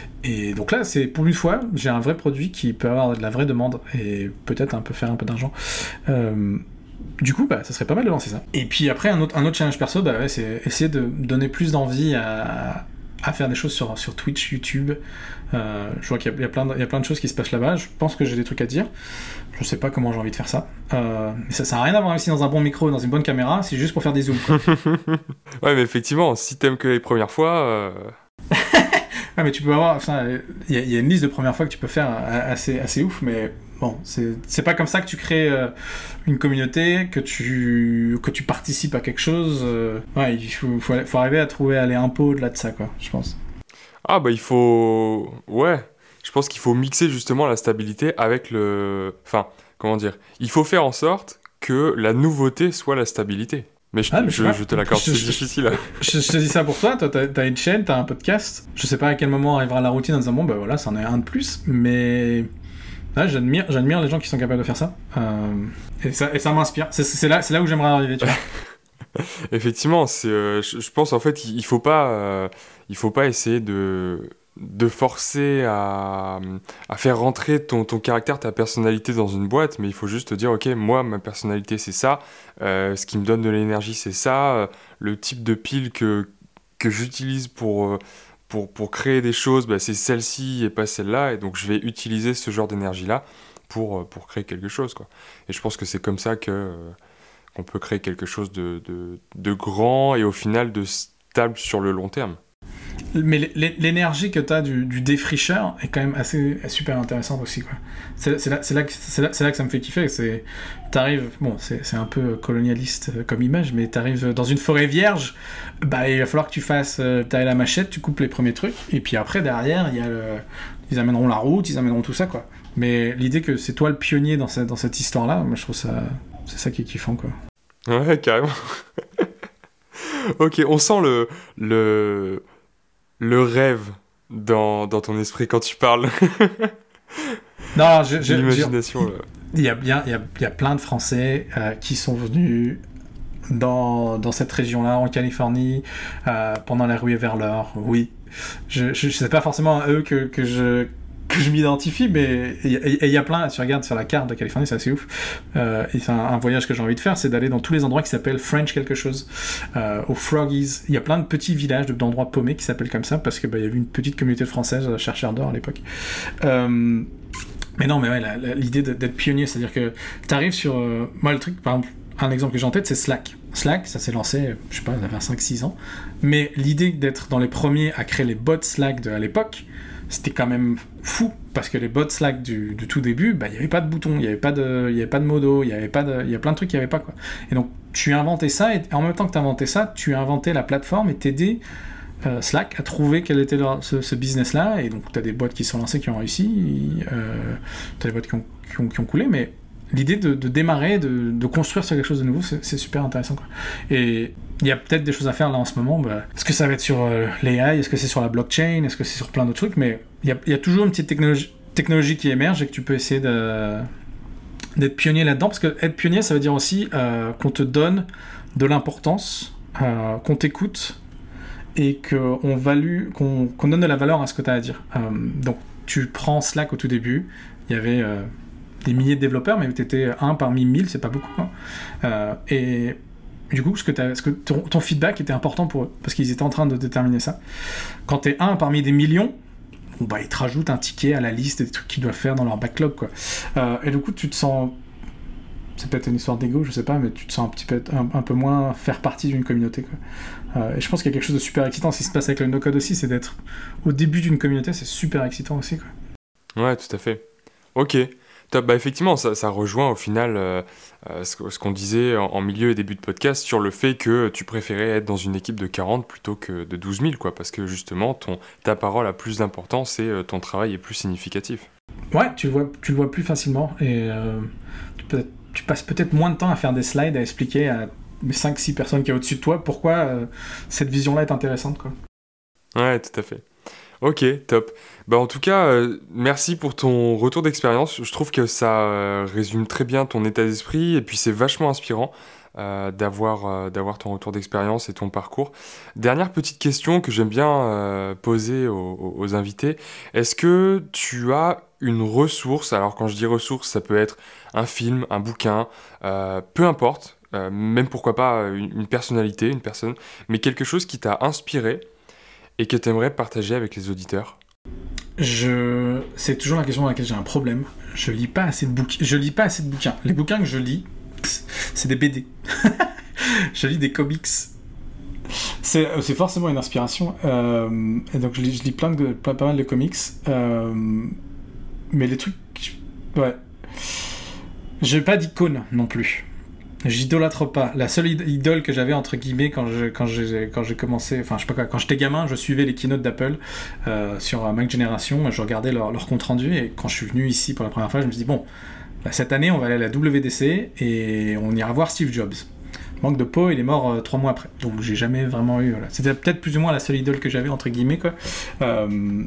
Et donc là, c'est pour une fois, j'ai un vrai produit qui peut avoir de la vraie demande et peut-être un peu faire un peu d'argent. Euh, Du coup, bah, ça serait pas mal de lancer ça. Et puis après, un autre, un autre challenge perso, bah, ouais, c'est essayer de donner plus d'envie à, à faire des choses sur, sur Twitch, YouTube. Euh, je vois qu'il y a, il y a plein de, il y a plein de choses qui se passent là-bas. Je pense que j'ai des trucs à dire. Je sais pas comment j'ai envie de faire ça. Euh, mais ça, ça n'a rien à voir aussi dans un bon micro et dans une bonne caméra. C'est juste pour faire des zooms, quoi. Ouais, mais effectivement, si t'aimes que les premières fois... Euh... Ouais, mais tu peux avoir... Il y, y a une liste de premières fois que tu peux faire assez, assez ouf, mais... Bon, c'est, c'est pas comme ça que tu crées euh, une communauté, que tu, que tu participes à quelque chose. Euh, ouais, il faut, faut, faut arriver à trouver, aller un peu au-delà de ça, quoi, je pense. Ah, bah il faut... Ouais, je pense qu'il faut mixer justement la stabilité avec le... Enfin, comment dire? Il faut faire en sorte que la nouveauté soit la stabilité. Mais je, ah, mais je, je, je te l'accorde, je, c'est je, difficile. Je, je te dis ça pour toi, toi t'as, t'as une chaîne, t'as un podcast. Je sais pas à quel moment arrivera la routine en disant bon, bah voilà, c'en est un de plus, mais... Là, j'admire, j'admire les gens qui sont capables de faire ça. Euh, et ça, et ça m'inspire. C'est, c'est, là, c'est là où j'aimerais arriver, tu vois. Effectivement, c'est, euh, je, je pense en fait il faut pas, euh, il faut pas essayer de, de forcer à, à faire rentrer ton, ton caractère, ta personnalité dans une boîte, mais il faut juste te dire ok, moi ma personnalité c'est ça, euh, ce qui me donne de l'énergie c'est ça, euh, le type de pile que, que j'utilise pour... Euh, Pour, pour créer des choses, bah, c'est celle-ci et pas celle-là, et donc je vais utiliser ce genre d'énergie-là pour, pour créer quelque chose, quoi. Et je pense que c'est comme ça que, euh, qu'on peut créer quelque chose de, de, de grand et au final de stable sur le long terme. Mais l'énergie que tu as du, du défricheur est quand même assez super intéressante aussi, quoi. C'est, c'est, là, c'est, là que, c'est, là, c'est là que ça me fait kiffer. C'est, t'arrives, bon, c'est, c'est un peu colonialiste comme image, mais t'arrives dans une forêt vierge, bah, il va falloir que tu fasses, t'as la machette, tu coupes les premiers trucs, et puis après, derrière, il y a le, ils amèneront la route, ils amèneront tout ça, quoi. Mais l'idée que c'est toi le pionnier dans cette, dans cette histoire-là, moi je trouve ça, c'est ça qui est kiffant, quoi. Ouais, carrément. Ok, on sent le... le... le rêve dans, dans ton esprit quand tu parles. Non, je, je, l'imagination. Il y a bien, il y a, il y a plein de Français euh, qui sont venus dans, dans cette région-là, en Californie, euh, pendant la ruée vers l'or. Oui, je, je, c'est pas forcément à eux que, que je que je m'identifie, mais il y a plein, tu regardes sur la carte de Californie, c'est assez ouf, euh, et c'est un, un voyage que j'ai envie de faire, c'est d'aller dans tous les endroits qui s'appellent French quelque chose, euh, aux Froggies, il y a plein de petits villages, d'endroits paumés qui s'appellent comme ça, parce qu'il bah, y avait une petite communauté française à chercheurs d'or à l'époque. Euh, mais non, mais ouais, la, la, l'idée de, d'être pionnier, c'est-à-dire que t'arrives sur... Euh, moi, le truc, par exemple, un exemple que j'ai en tête, c'est Slack. Slack, ça s'est lancé, je sais pas, ça fait cinq six ans, mais l'idée d'être dans les premiers à créer les bots Slack de, à l'époque, c'était quand même fou, parce que les bots Slack du, du tout début, bah, il n'y avait pas de bouton, il n'y avait pas de, il y avait pas de modo, il y avait pas de, il y a plein de trucs qu'il n'y avait pas, quoi. Et donc, tu as inventé ça, et en même temps que tu as inventé ça, tu as inventé la plateforme et t'aider euh, Slack à trouver quel était leur, ce, ce business-là, et donc tu as des boîtes qui sont lancées, qui ont réussi, euh, tu as des boîtes qui ont, qui, ont, qui ont coulé, mais l'idée de, de démarrer, de, de construire sur quelque chose de nouveau, c'est, c'est super intéressant, quoi. Et il y a peut-être des choses à faire là en ce moment. Bah, est-ce que ça va être sur euh, l'A I? Est-ce que c'est sur la blockchain? Est-ce que c'est sur plein d'autres trucs? Mais il y a, y a toujours une petite technologie, technologie qui émerge et que tu peux essayer de, d'être pionnier là-dedans. Parce que être pionnier, ça veut dire aussi euh, qu'on te donne de l'importance, euh, qu'on t'écoute et qu'on, value, qu'on, qu'on donne de la valeur à ce que tu as à dire. Euh, donc tu prends Slack au tout début, il y avait euh, des milliers de développeurs, mais tu étais un parmi mille, c'est pas beaucoup, quoi. Euh, et du coup, ce que, ce que ton, ton feedback était important pour eux, parce qu'ils étaient en train de déterminer ça. Quand t'es un parmi des millions, bon, bah, ils te rajoutent un ticket à la liste des trucs qu'ils doivent faire dans leur backlog, quoi. Euh, et du coup, tu te sens... C'est peut-être une histoire d'ego, je sais pas, mais tu te sens un petit peu, un, un peu moins faire partie d'une communauté, quoi. Euh, et je pense qu'il y a quelque chose de super excitant. Ce qui se passe avec le no-code aussi, c'est d'être au début d'une communauté, c'est super excitant aussi, quoi. Ouais, tout à fait. Ok. Top. Bah, effectivement, ça, ça rejoint au final euh, euh, ce, ce qu'on disait en, en milieu et début de podcast sur le fait que tu préférais être dans une équipe de quarante plutôt que de douze mille, quoi, parce que justement, ton, ta parole a plus d'importance et euh, ton travail est plus significatif. Ouais, tu le vois, tu le vois plus facilement et euh, tu, peux, tu passes peut-être moins de temps à faire des slides, à expliquer à les cinq six personnes qui sont au-dessus de toi pourquoi euh, cette vision-là est intéressante, quoi. Ouais, tout à fait. Ok, top. Bah, en tout cas, euh, merci pour ton retour d'expérience. Je trouve que ça euh, résume très bien ton état d'esprit et puis c'est vachement inspirant euh, d'avoir, euh, d'avoir ton retour d'expérience et ton parcours. Dernière petite question que j'aime bien euh, poser aux, aux invités. Est-ce que tu as une ressource? Alors quand je dis ressource, ça peut être un film, un bouquin, euh, peu importe, euh, même pourquoi pas une, une personnalité, une personne, mais quelque chose qui t'a inspiré et que tu aimerais partager avec les auditeurs? Je... C'est toujours la question dans laquelle j'ai un problème. Je lis pas assez de bouquins. Je lis pas assez de bouquins. Les bouquins que je lis, c'est des B D. Je lis des comics. C'est, c'est forcément une inspiration. Euh, et donc je lis, je lis plein de, pas, pas mal de comics. Euh, mais les trucs... Ouais. J'ai pas d'icône non plus. J'idolâtre pas. La seule idole que j'avais, entre guillemets, quand, je, quand, j'ai, quand j'ai commencé, enfin, je sais pas quoi, quand j'étais gamin, je suivais les keynotes d'Apple euh, sur Mac Generation, je regardais leur, leur compte rendu, et quand je suis venu ici pour la première fois, je me suis dit, bon, bah, cette année, on va aller à la W D C et on ira voir Steve Jobs. Manque de peau, il est mort euh, trois mois après. Donc, j'ai jamais vraiment eu. Voilà. C'était peut-être plus ou moins la seule idole que j'avais, entre guillemets, quoi. Euh,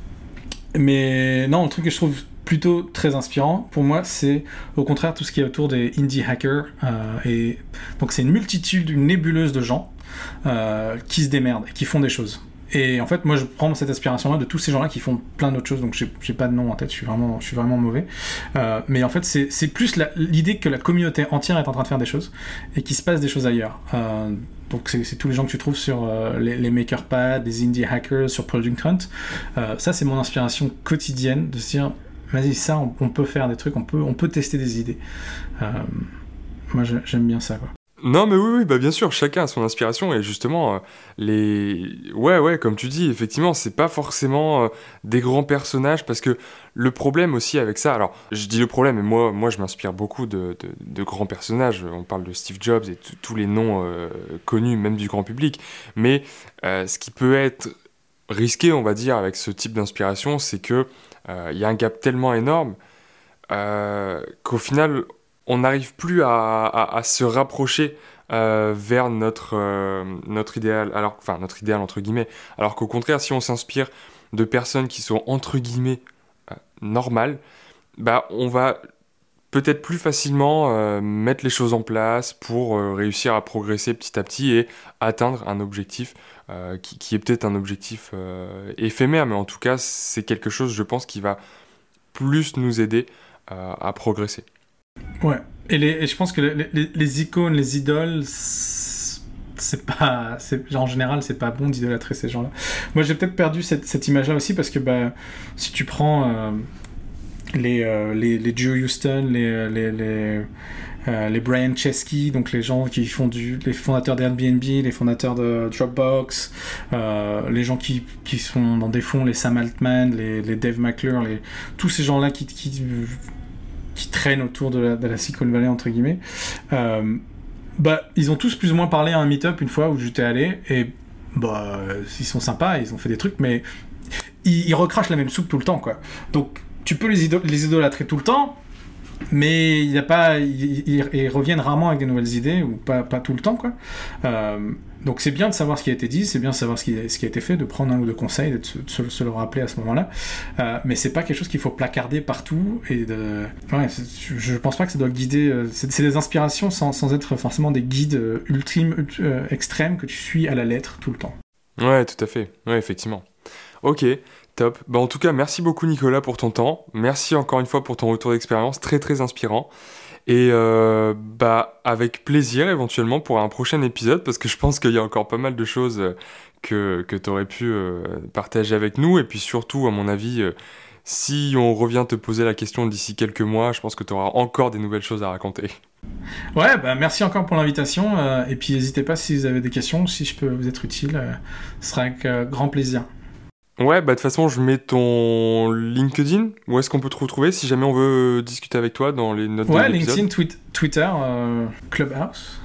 mais non, le truc que je trouve plutôt très inspirant pour moi, c'est au contraire tout ce qui est autour des indie hackers, euh, et donc c'est une multitude, une nébuleuse de gens euh, qui se démerdent et qui font des choses. Et en fait, moi, je prends cette aspiration-là de tous ces gens-là qui font plein d'autres choses. Donc, j'ai, j'ai pas de nom en tête. Je suis vraiment, je suis vraiment mauvais. Euh, mais en fait, c'est, c'est plus la, l'idée que la communauté entière est en train de faire des choses et qu'il se passe des choses ailleurs. Euh, donc, c'est, c'est tous les gens que tu trouves sur euh, les, les MakerPad, les indie hackers, sur Product Hunt. Euh, ça, c'est mon inspiration quotidienne de se dire, vas-y, ça, on, on peut faire des trucs, on peut, on peut tester des idées. Euh, moi, j'aime bien ça, quoi. Non, mais oui, oui, bah bien sûr, chacun a son inspiration et justement, euh, les... Ouais, ouais, comme tu dis, effectivement, c'est pas forcément euh, des grands personnages parce que le problème aussi avec ça, alors, je dis le problème, mais moi, moi je m'inspire beaucoup de, de, de grands personnages, on parle de Steve Jobs et t- tous les noms euh, connus, même du grand public, mais euh, ce qui peut être risqué, on va dire, avec ce type d'inspiration, c'est que euh, y a un gap tellement énorme euh, qu'au final... on n'arrive plus à, à, à se rapprocher euh, vers notre, euh, notre idéal, alors, enfin notre idéal entre guillemets, alors qu'au contraire, si on s'inspire de personnes qui sont entre guillemets euh, normales, bah, on va peut-être plus facilement euh, mettre les choses en place pour euh, réussir à progresser petit à petit et atteindre un objectif euh, qui, qui est peut-être un objectif euh, éphémère, mais en tout cas, c'est quelque chose, je pense, qui va plus nous aider euh, à progresser. Ouais, et, les, et je pense que les, les, les icônes, les idoles, c'est pas, c'est, en général, c'est pas bon d'idolâtrer ces gens-là. Moi, j'ai peut-être perdu cette, cette image-là aussi parce que bah, si tu prends euh, les, euh, les, les Joe Houston, les, les, les, euh, les Brian Chesky, donc les gens qui font du, les fondateurs d'Airbnb, les fondateurs de Dropbox, euh, les gens qui, qui sont dans des fonds, les Sam Altman, les, les Dave McClure, les, tous ces gens-là qui, qui, qui traînent autour de la, de la Silicon Valley, entre guillemets, euh, bah, ils ont tous plus ou moins parlé à un meet-up une fois où j'étais allé, et bah, ils sont sympas, ils ont fait des trucs, mais ils, ils recrachent la même soupe tout le temps, quoi. Donc, tu peux les, idol- les idolâtrer tout le temps, mais il y a pas, ils, ils, ils reviennent rarement avec des nouvelles idées, ou pas, pas tout le temps, quoi. Euh, donc c'est bien de savoir ce qui a été dit, c'est bien de savoir ce qui, ce qui a été fait, de prendre un ou deux conseils, de se, se, se le rappeler à ce moment-là. Euh, mais c'est pas quelque chose qu'il faut placarder partout. Et de... ouais, je pense pas que ça doit guider. Euh, c'est, c'est des inspirations sans, sans être forcément des guides euh, ultimes, euh, extrêmes que tu suis à la lettre tout le temps. Ouais, tout à fait. Ouais, effectivement. Ok. Top. Bah, en tout cas, merci beaucoup Nicolas pour ton temps. Merci encore une fois pour ton retour d'expérience, très très inspirant. Et euh, bah avec plaisir éventuellement pour un prochain épisode parce que je pense qu'il y a encore pas mal de choses que, que tu aurais pu euh, partager avec nous. Et puis surtout, à mon avis, euh, si on revient te poser la question d'ici quelques mois, je pense que tu auras encore des nouvelles choses à raconter. Ouais, bah merci encore pour l'invitation. Euh, et puis n'hésitez pas si vous avez des questions, si je peux vous être utile, euh, ce sera avec euh, grand plaisir. Ouais, bah de toute façon, je mets ton LinkedIn. Où est-ce qu'on peut te retrouver si jamais on veut discuter avec toi dans les notes ouais, de l'épisode? Ouais, LinkedIn, tweet, Twitter, euh, Clubhouse.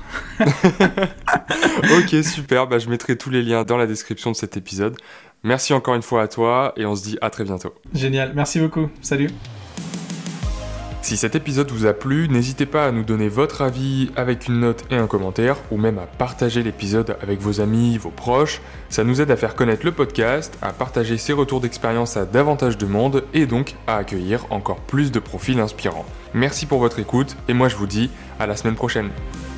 Ok, super. Bah, je mettrai tous les liens dans la description de cet épisode. Merci encore une fois à toi et on se dit à très bientôt. Génial, merci beaucoup. Salut. Si cet épisode vous a plu, n'hésitez pas à nous donner votre avis avec une note et un commentaire, ou même à partager l'épisode avec vos amis, vos proches. Ça nous aide à faire connaître le podcast, à partager ses retours d'expérience à davantage de monde, et donc à accueillir encore plus de profils inspirants. Merci pour votre écoute, et moi je vous dis à la semaine prochaine.